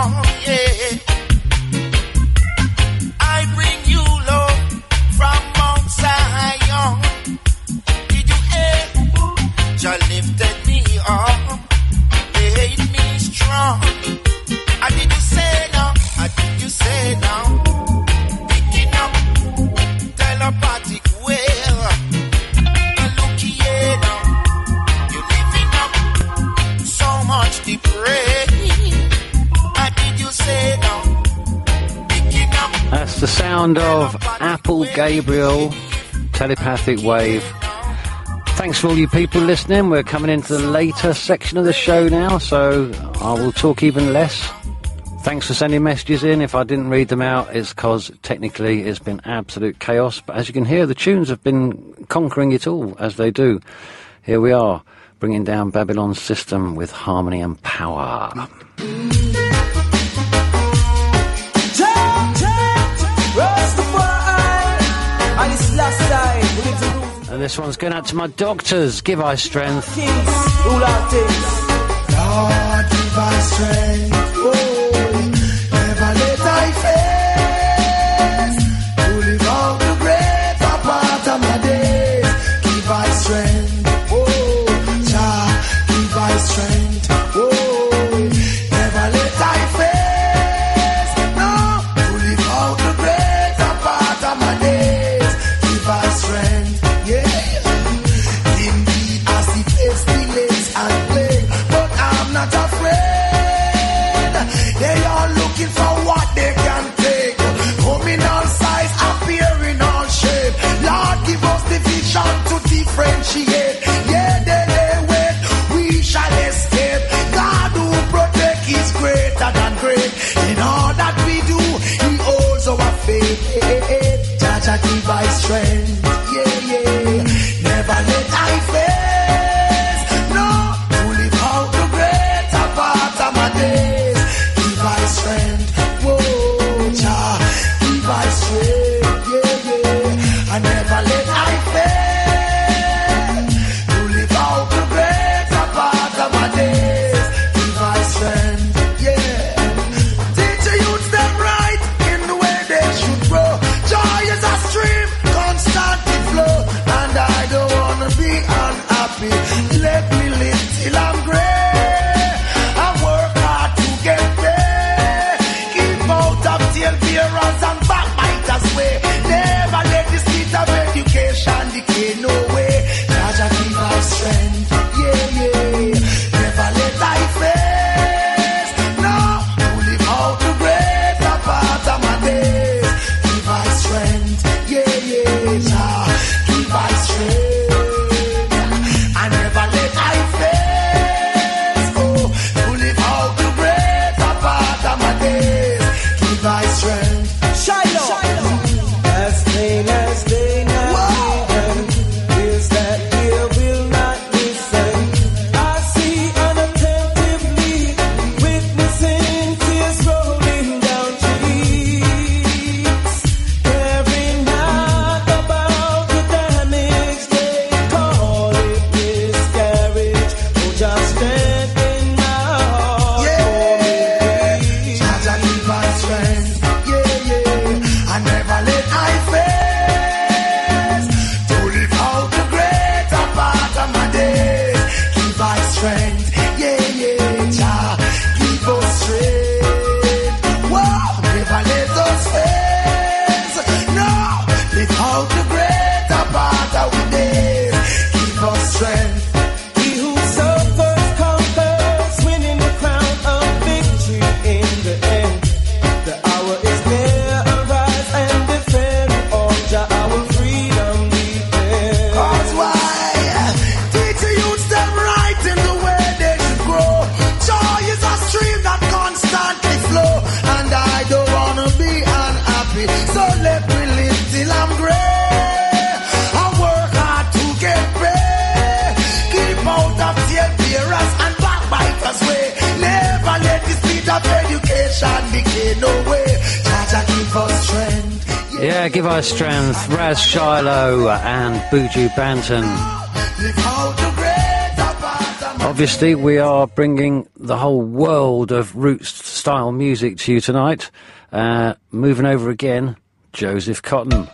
yeah. I bring you love from Mount Zion. Did you hear? Jah lifted me up, made me strong. How did you say now? How did you say now? Picking up telepathic well. Look here now, you living up so much to pray. How did you say now? Picking up. That's the sound of Apple Gabriel, Telepathic Wave. Thanks for all you people listening. We're coming into the later section of the show now, so I will talk even less. Thanks for sending messages in. If I didn't read them out, it's because technically it's been absolute chaos. But as you can hear, the tunes have been conquering it all, as they do. Here we are, bringing down Babylon's system with harmony and power. And this one's going out to my doctors. Give I strength. Lord, give I strength. Oh, never let I face to live out the greater part of my days. Give I strength. Oh, Jah, give I strength. Oh, never let I face no to live out the greater part of my days. Give I strength. Not afraid. They are looking for what they can take. Coming all size, appearing all shape. Lord, give us the vision to differentiate. Yeah, they wait, we shall escape. God who protect is greater than great. In all that we do, He holds our faith. Jah, Jah, give I strength. Yeah, yeah. Never let I fail. I never let I fail to live out the greater part of my days. Give I strength, yeah. Teach the youth them right in the way they should grow. Joy is a stream, constantly flow. And I don't wanna be unhappy. Let me live till I'm great. I work hard to get there. Keep out of tailbearers and backbiters way. Never let this of education decay, no way. Jah, Jah, give I strength, yeah, yeah. Never let I face, no, to live out the greater part of my days. Give I strength, yeah, yeah. Jah, give I strength. I never let I face, oh, to live out the greater part of my days. Give I strength. Shiloh. As plain as day now is that ear will not listen. I see unattentively, witnessing tears rolling down cheeks, caring not about the damage. They call it miscarriage. Oh, just strengthen my heart. Yeah, Jah, Jah, give my strength. Yeah, yeah. I never let I face to live out the greater part of my days. Give I strength, yeah, yeah, Jah, give us strength. Whoa, never let us face, no, live out the greater part of our days. Give us strength. He who suffers conquers, winning the crown of victory in the end. The hour is near, arise and defend all Jah, our freedom defend. Cause why? Teach the youths them right in the way they should grow. Joy is a stream that constantly flow. And I don't wanna be unhappy, so let me live till I'm great. I work hard to get paid. Keep out of tailbearers and backbiters way. Never let the speed of education decay, no way. Jah, Jah, give us strength. Yeah, give I strength. Raz Shiloh and Buju Banton. Live out the greater part of my Obviously, we are bringing the whole world of roots style music to you tonight. Moving over again, Joseph Cotton.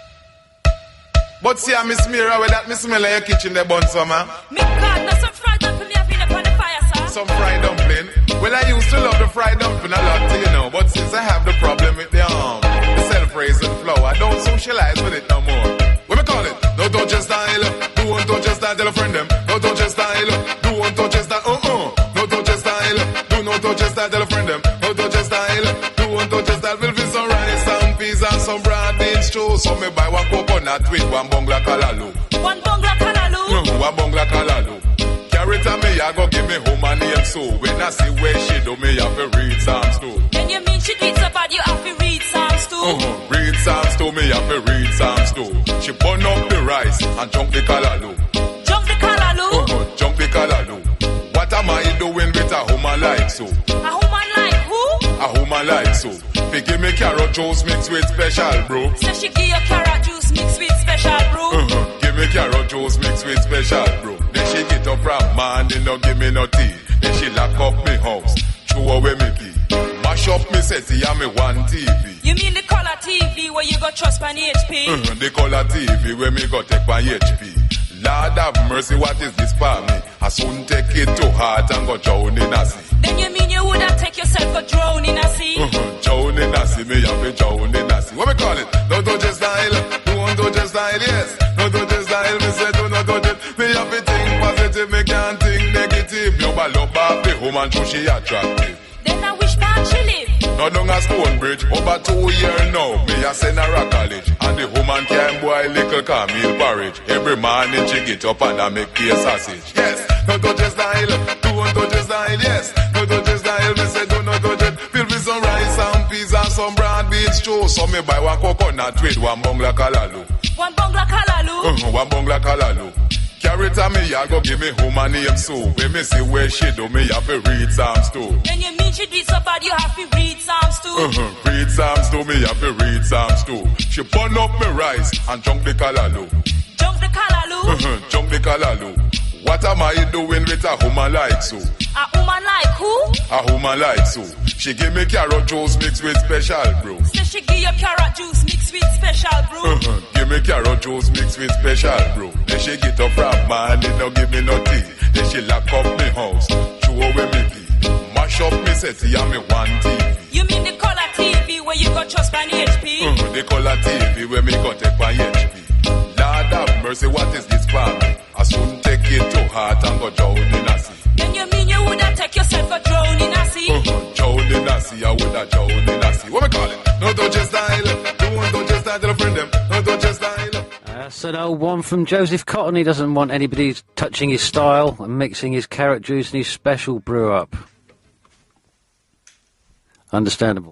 But see, I Miss Mira, with that Miss Miller in your kitchen, they bun some, man. Me God, now some fried dumpling have been upon the fire, sir. Some fried dumpling. Well, I used to love the fried dumpling a lot, you know. But since I have the problem with the self-raised and flour, I don't socialize with it no more. What we call it? Don't touch your style. Do one touch your style, tell a friend them. Don't touch your style. Do one touch your style. Don't touch your style. Do not touch your style, tell a friend them. Don't touch your style. Do one touch your style. Will be some rice, some peas and some broad beans too. So me buy one coconut with one bongla kalalu. One bongla kalalu? One bongla kalalu. Carrot and me, I go give me home and name so. When I see where she do, me have to read Psalms too. Then you mean she did so bad, you have to read Psalms too? Read Psalms too, me have to read Psalms too. She burn up the rice and jump the kalalu. Jump the kalalu? Jump the kalalu. What am I doing with a woman like so? A woman like who? A woman like so. They give me carrot juice mixed with special brew. So she give you carrot juice mixed with special brew? Give me carrot juice mixed with special brew. Then she get up from morning, no give me no tea. Then she lock up me house, throw away me key. Mash up me SETI and me one TV. You mean the color TV where you got trust on HP? The color TV where me got take on HP. Lord have mercy, what is this for me? I soon take it to heart and go drown in a sea. Then you mean you woulda take yourself for drown in a sea? Drown in a sea, me have to drown in a sea. What we call it? Don't touch your style. Don't touch your style, yes. Don't touch your style, me say do not touch it. Me have to think positive, me can't think negative. You ball up off the woman, so she attractive. Then I wish part she live. Now down a Stonebridge, over 2 years now, me a send her a college. And the woman can boil little cornmeal porridge. Every morning she get up and I make a sausage. Yes, don't touch your style, don't touch your style, yes. Don't touch your style, me say do not touch it. Fill with some rice, some peas and some broad beans too. So me buy one coconut with one bongla kalalu. One bongla kalalu? One bongla kalalu. Carrot and me, I go give me woman name so. When me see where she do, me have to read Psalms too. Then you mean she did so bad, you have to read Psalms too? Read Psalms too, me have to read Psalms too. She burn up me rice and jump the kalalu. Jump the kalalu? Jump the kalalu. What am I doing with a woman like so? A woman like who? A woman like so. She give me carrot juice mixed with special brew. So she give you carrot juice mixed with special brew? Give me carrot juice mixed with special brew. Then she get up from morning, no give me no tea. Then she lock up me house, throw away me key. Mash up me SETI and me one TV. You mean the color TV where you got trust on HP? The color TV where me got take on HP. Lord have mercy, what is this for me? I soon take it to heart and go drown in a sea. Then you mean you woulda take yourself for drown in a sea? Drown in a sea, I woulda drown in a sea. What we call it? No touch your style. Don't touch your style, tell a friend them. No touch your style. That's an old one from Joseph Cotton. He doesn't want anybody touching his style and mixing his carrot juice and his special brew up. Understandable.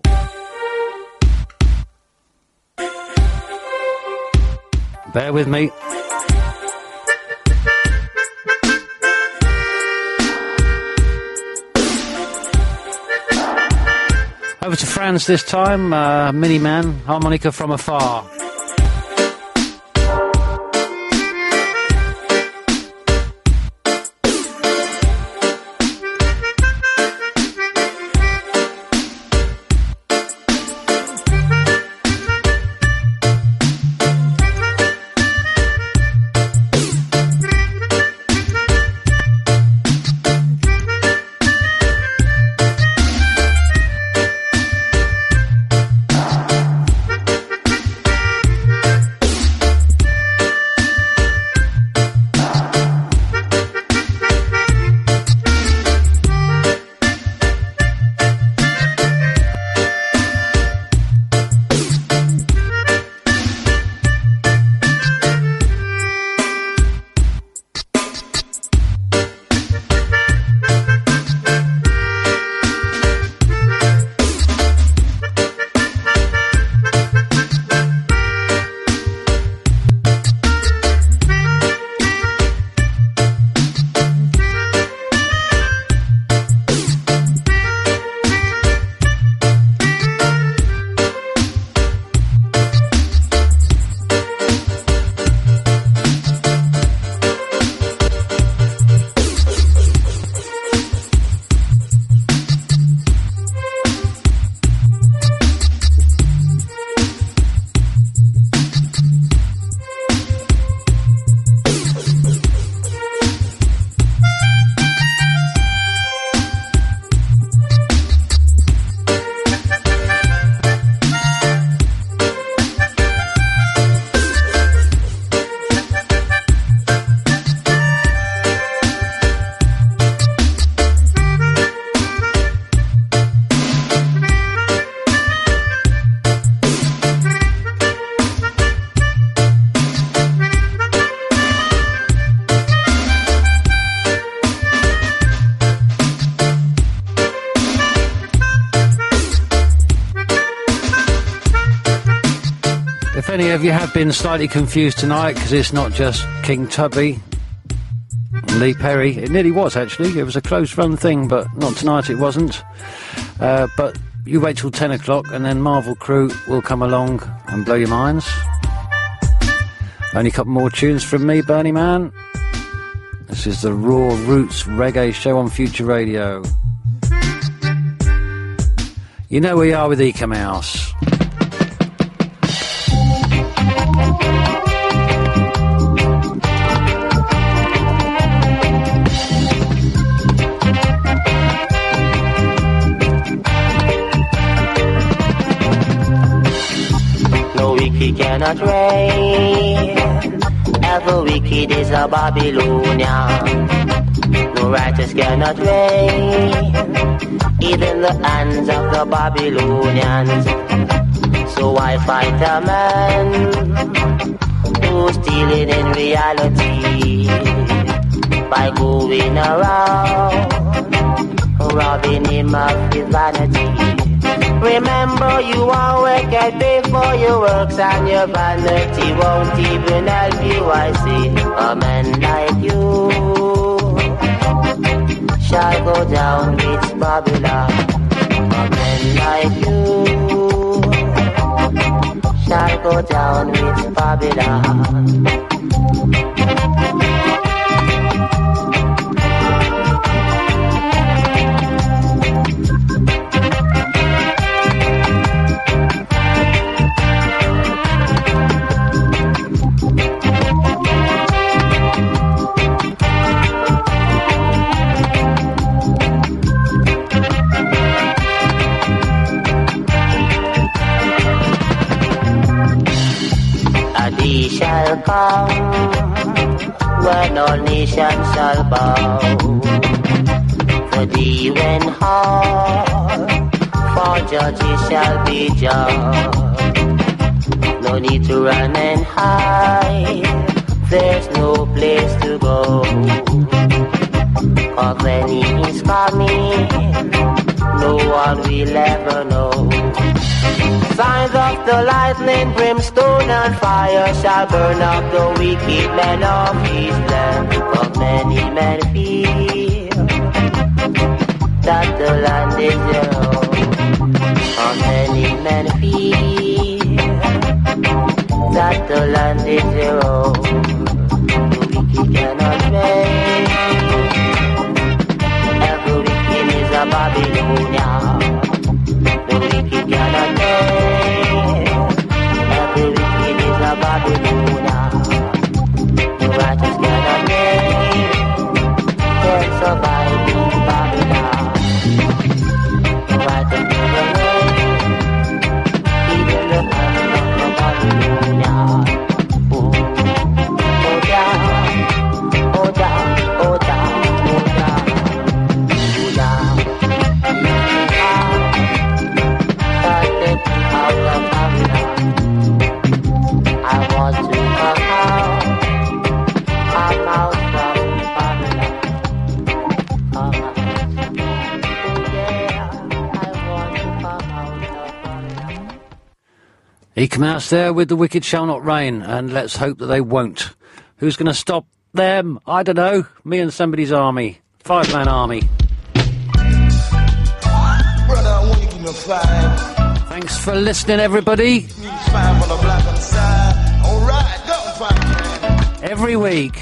Bear with me. Over to France this time, Miniman, Harmonica from Afar. if any of you have been slightly confused tonight, because it's not just King Tubby and Lee Perry. It nearly was, actually. It was a close-run thing, but not tonight, it wasn't. But you wait till 10 o'clock, and then Marvel Crew will come along and blow your minds. Only a couple more tunes from me, Bernie Man. This is the Raw Roots Reggae Show on Future Radio. You know we are with Eka Mouse. No wicked cannot reign. Ever wicked is a Babylonian. No righteous cannot reign, even the hands of the Babylonians. So why fight a man who's stealing in reality by going around robbing him of his vanity? Remember, you are wicked, pay for your works, and your vanity won't even help you. I see a man like you shall go down with Babylon. A man like you shall go down with Babylon. He shall come when all nations shall bow. For thee when hard, for judges shall be judged. No need to run and hide, there's no place to go. Cause when he is coming, no one will ever know. Signs of the lightning, brimstone and fire shall burn up the wicked men of his land. But many men feel that the land is their own. But many men feel that the land is their own. The wicked cannot reign. Every wicked is a Babylonian. The wicked cannot reign. Every wicked is a Babylonian. The righteous cannot reign. Can't survive in Babylon. The righteous never reign. Even the hand of the Babylonian. Oh down, oh down, oh down, oh down, oh down. Out of Babylon, I want to come out. I'm out from Babylon. Come out. Oh yeah, I want to come out of Babylon. He come out there with The Wicked Shall Not Reign, and let's hope that they won't. Who's going to stop them? I don't know. Me and somebody's army. 5-man army. Brother, I want to give you a 5. Thanks for listening, everybody. 5 on the black on the side. All right, go 5. Every week.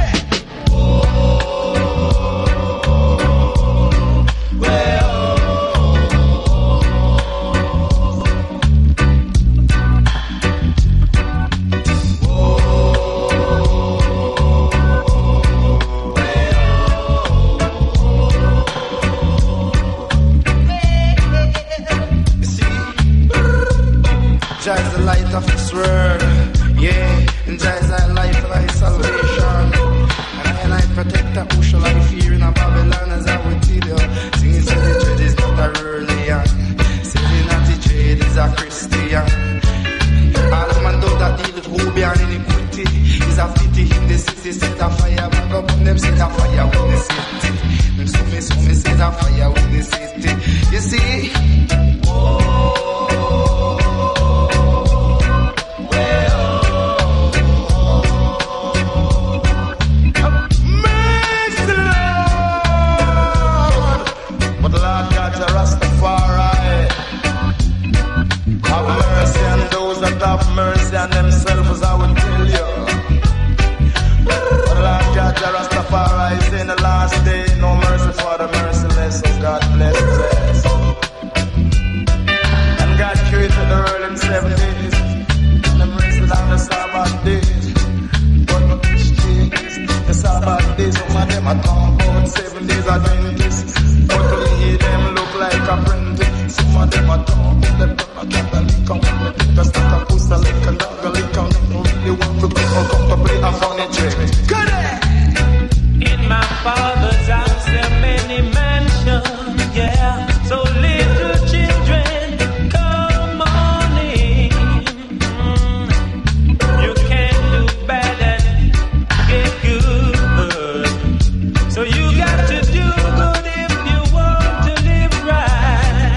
Jah is the light of this world, yeah, and Jah is thy life and thy salvation. And I protect the who shall I fear in a Babylon, as I would tell you. Singing say the trade is not a religion, saying that the trade is a Christian. All the man do that deal with who be an iniquity is a pity in the city, set a fire back up on them, set a fire with the city. And so me set a fire with the city. You see? Well, than themselves, I would tell you. But Lord Jah Rastafari is in the last day. No mercy for the merciless, so God bless us. And God created the world in 7 days. And the mercy on the Sabbath days. But the Sabbath days, some of them are talking about 7 days Adventists. But to me, them look like apprentices. Some of them are talking about them Catholic. Come on, take a stack of pussy, lick a dog, lick a dog. You want to come to play a funny trick. In my father's house there are many mansions, yeah. So little children, come on in. You can do bad and get good. So you got to do good if you want to live right.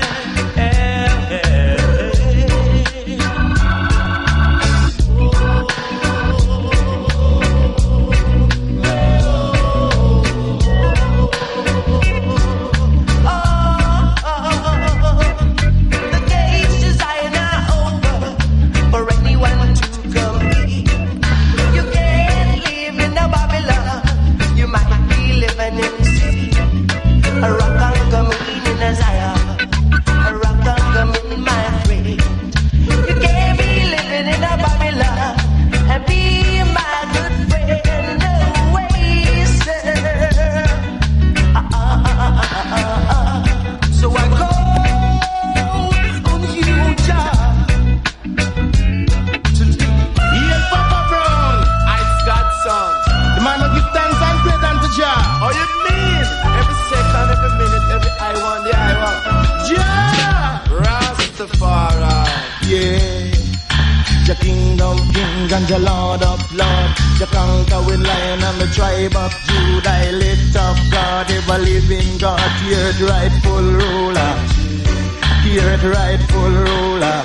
And the Lord of Lords, the conquering lion and the tribe of Judah, I lift up God, ever living God, the earth rightful ruler, the earth rightful ruler.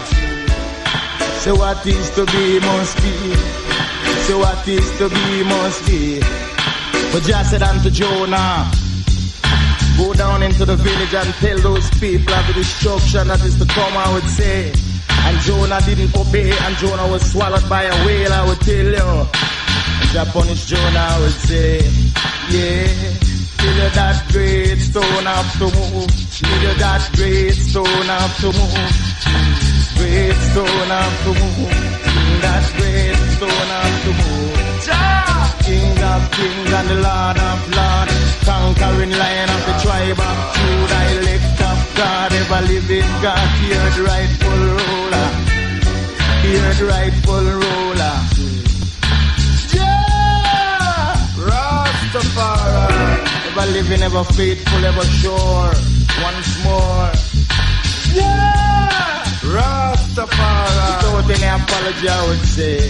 So what is to be must be, so what is to be must be. But Jah said unto Jonah, go down into the village and tell those people of the destruction that is to come, I would say. And Jonah didn't obey, and Jonah was swallowed by a whale, I would tell you. And Jah punished Jonah, I would say, yeah. Till you that great stone have to move. Till you that great stone have to move. Great stone have to move. That great stone have to move. King of kings and the Lord of lords, conquering lion of the tribe of Judah, I lift up God, ever living God, the earth rightful ruler, the earth rightful ruler. Yeah, Rastafari, ever living, ever faithful, ever sure. Once more, yeah, Rastafari. Without any apology, I would say.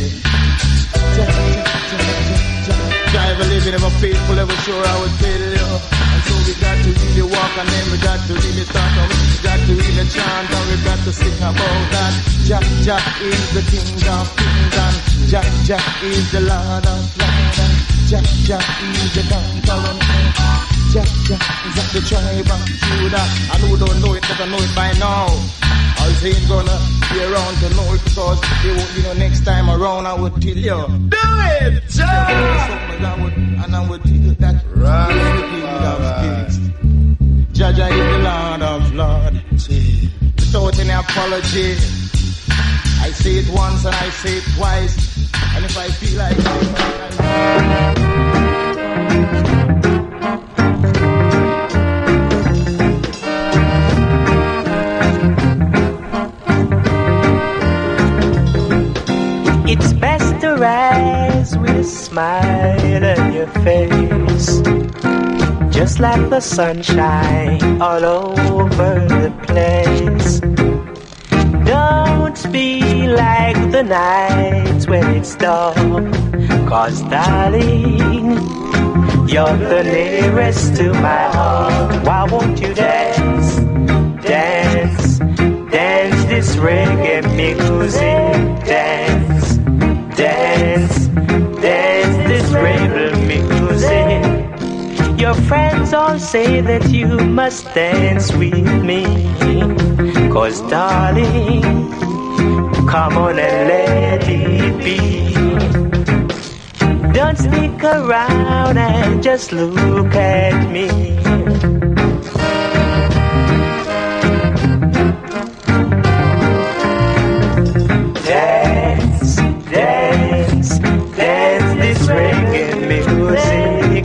Ever living, ever faithful, ever sure, I would tell you. And so we got to really walk, and then we got to really talk, and we got to really chant, and we got to sing about that. Jah Jah is the King of kings, and Jah Jah is the Lord of lords, and Jah Jah is the conquering King. Jah Jah is of the tribe of Judah, and who don't know it, better know it by now. I was ain't gonna be around to know it, because they won't, next time around I would tell you. Do it, Jah! And I would tell you that right is the King of kings. Jah Jah is the Lord of lords. Without any apology, I say it once and I say it twice, and if I feel like it's best to rise with a smile on your face, just like the sunshine all over the place. Don't be like the nights when it's dark, 'cause darling, you're the nearest to my heart. Why won't you dance, dance, dance this reggae music, dance, dance, dance this rebel music. Your friends all say that you must dance with me, 'cause darling, come on and let it be. Don't stick around and just look at me. Dance, dance, dance this reggae music.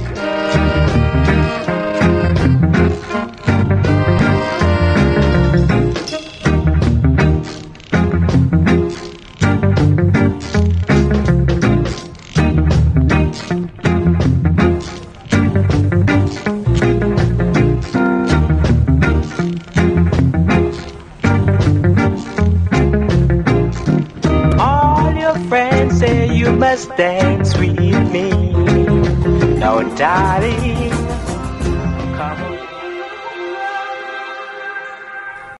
You must dance with me. Now, darling, come on.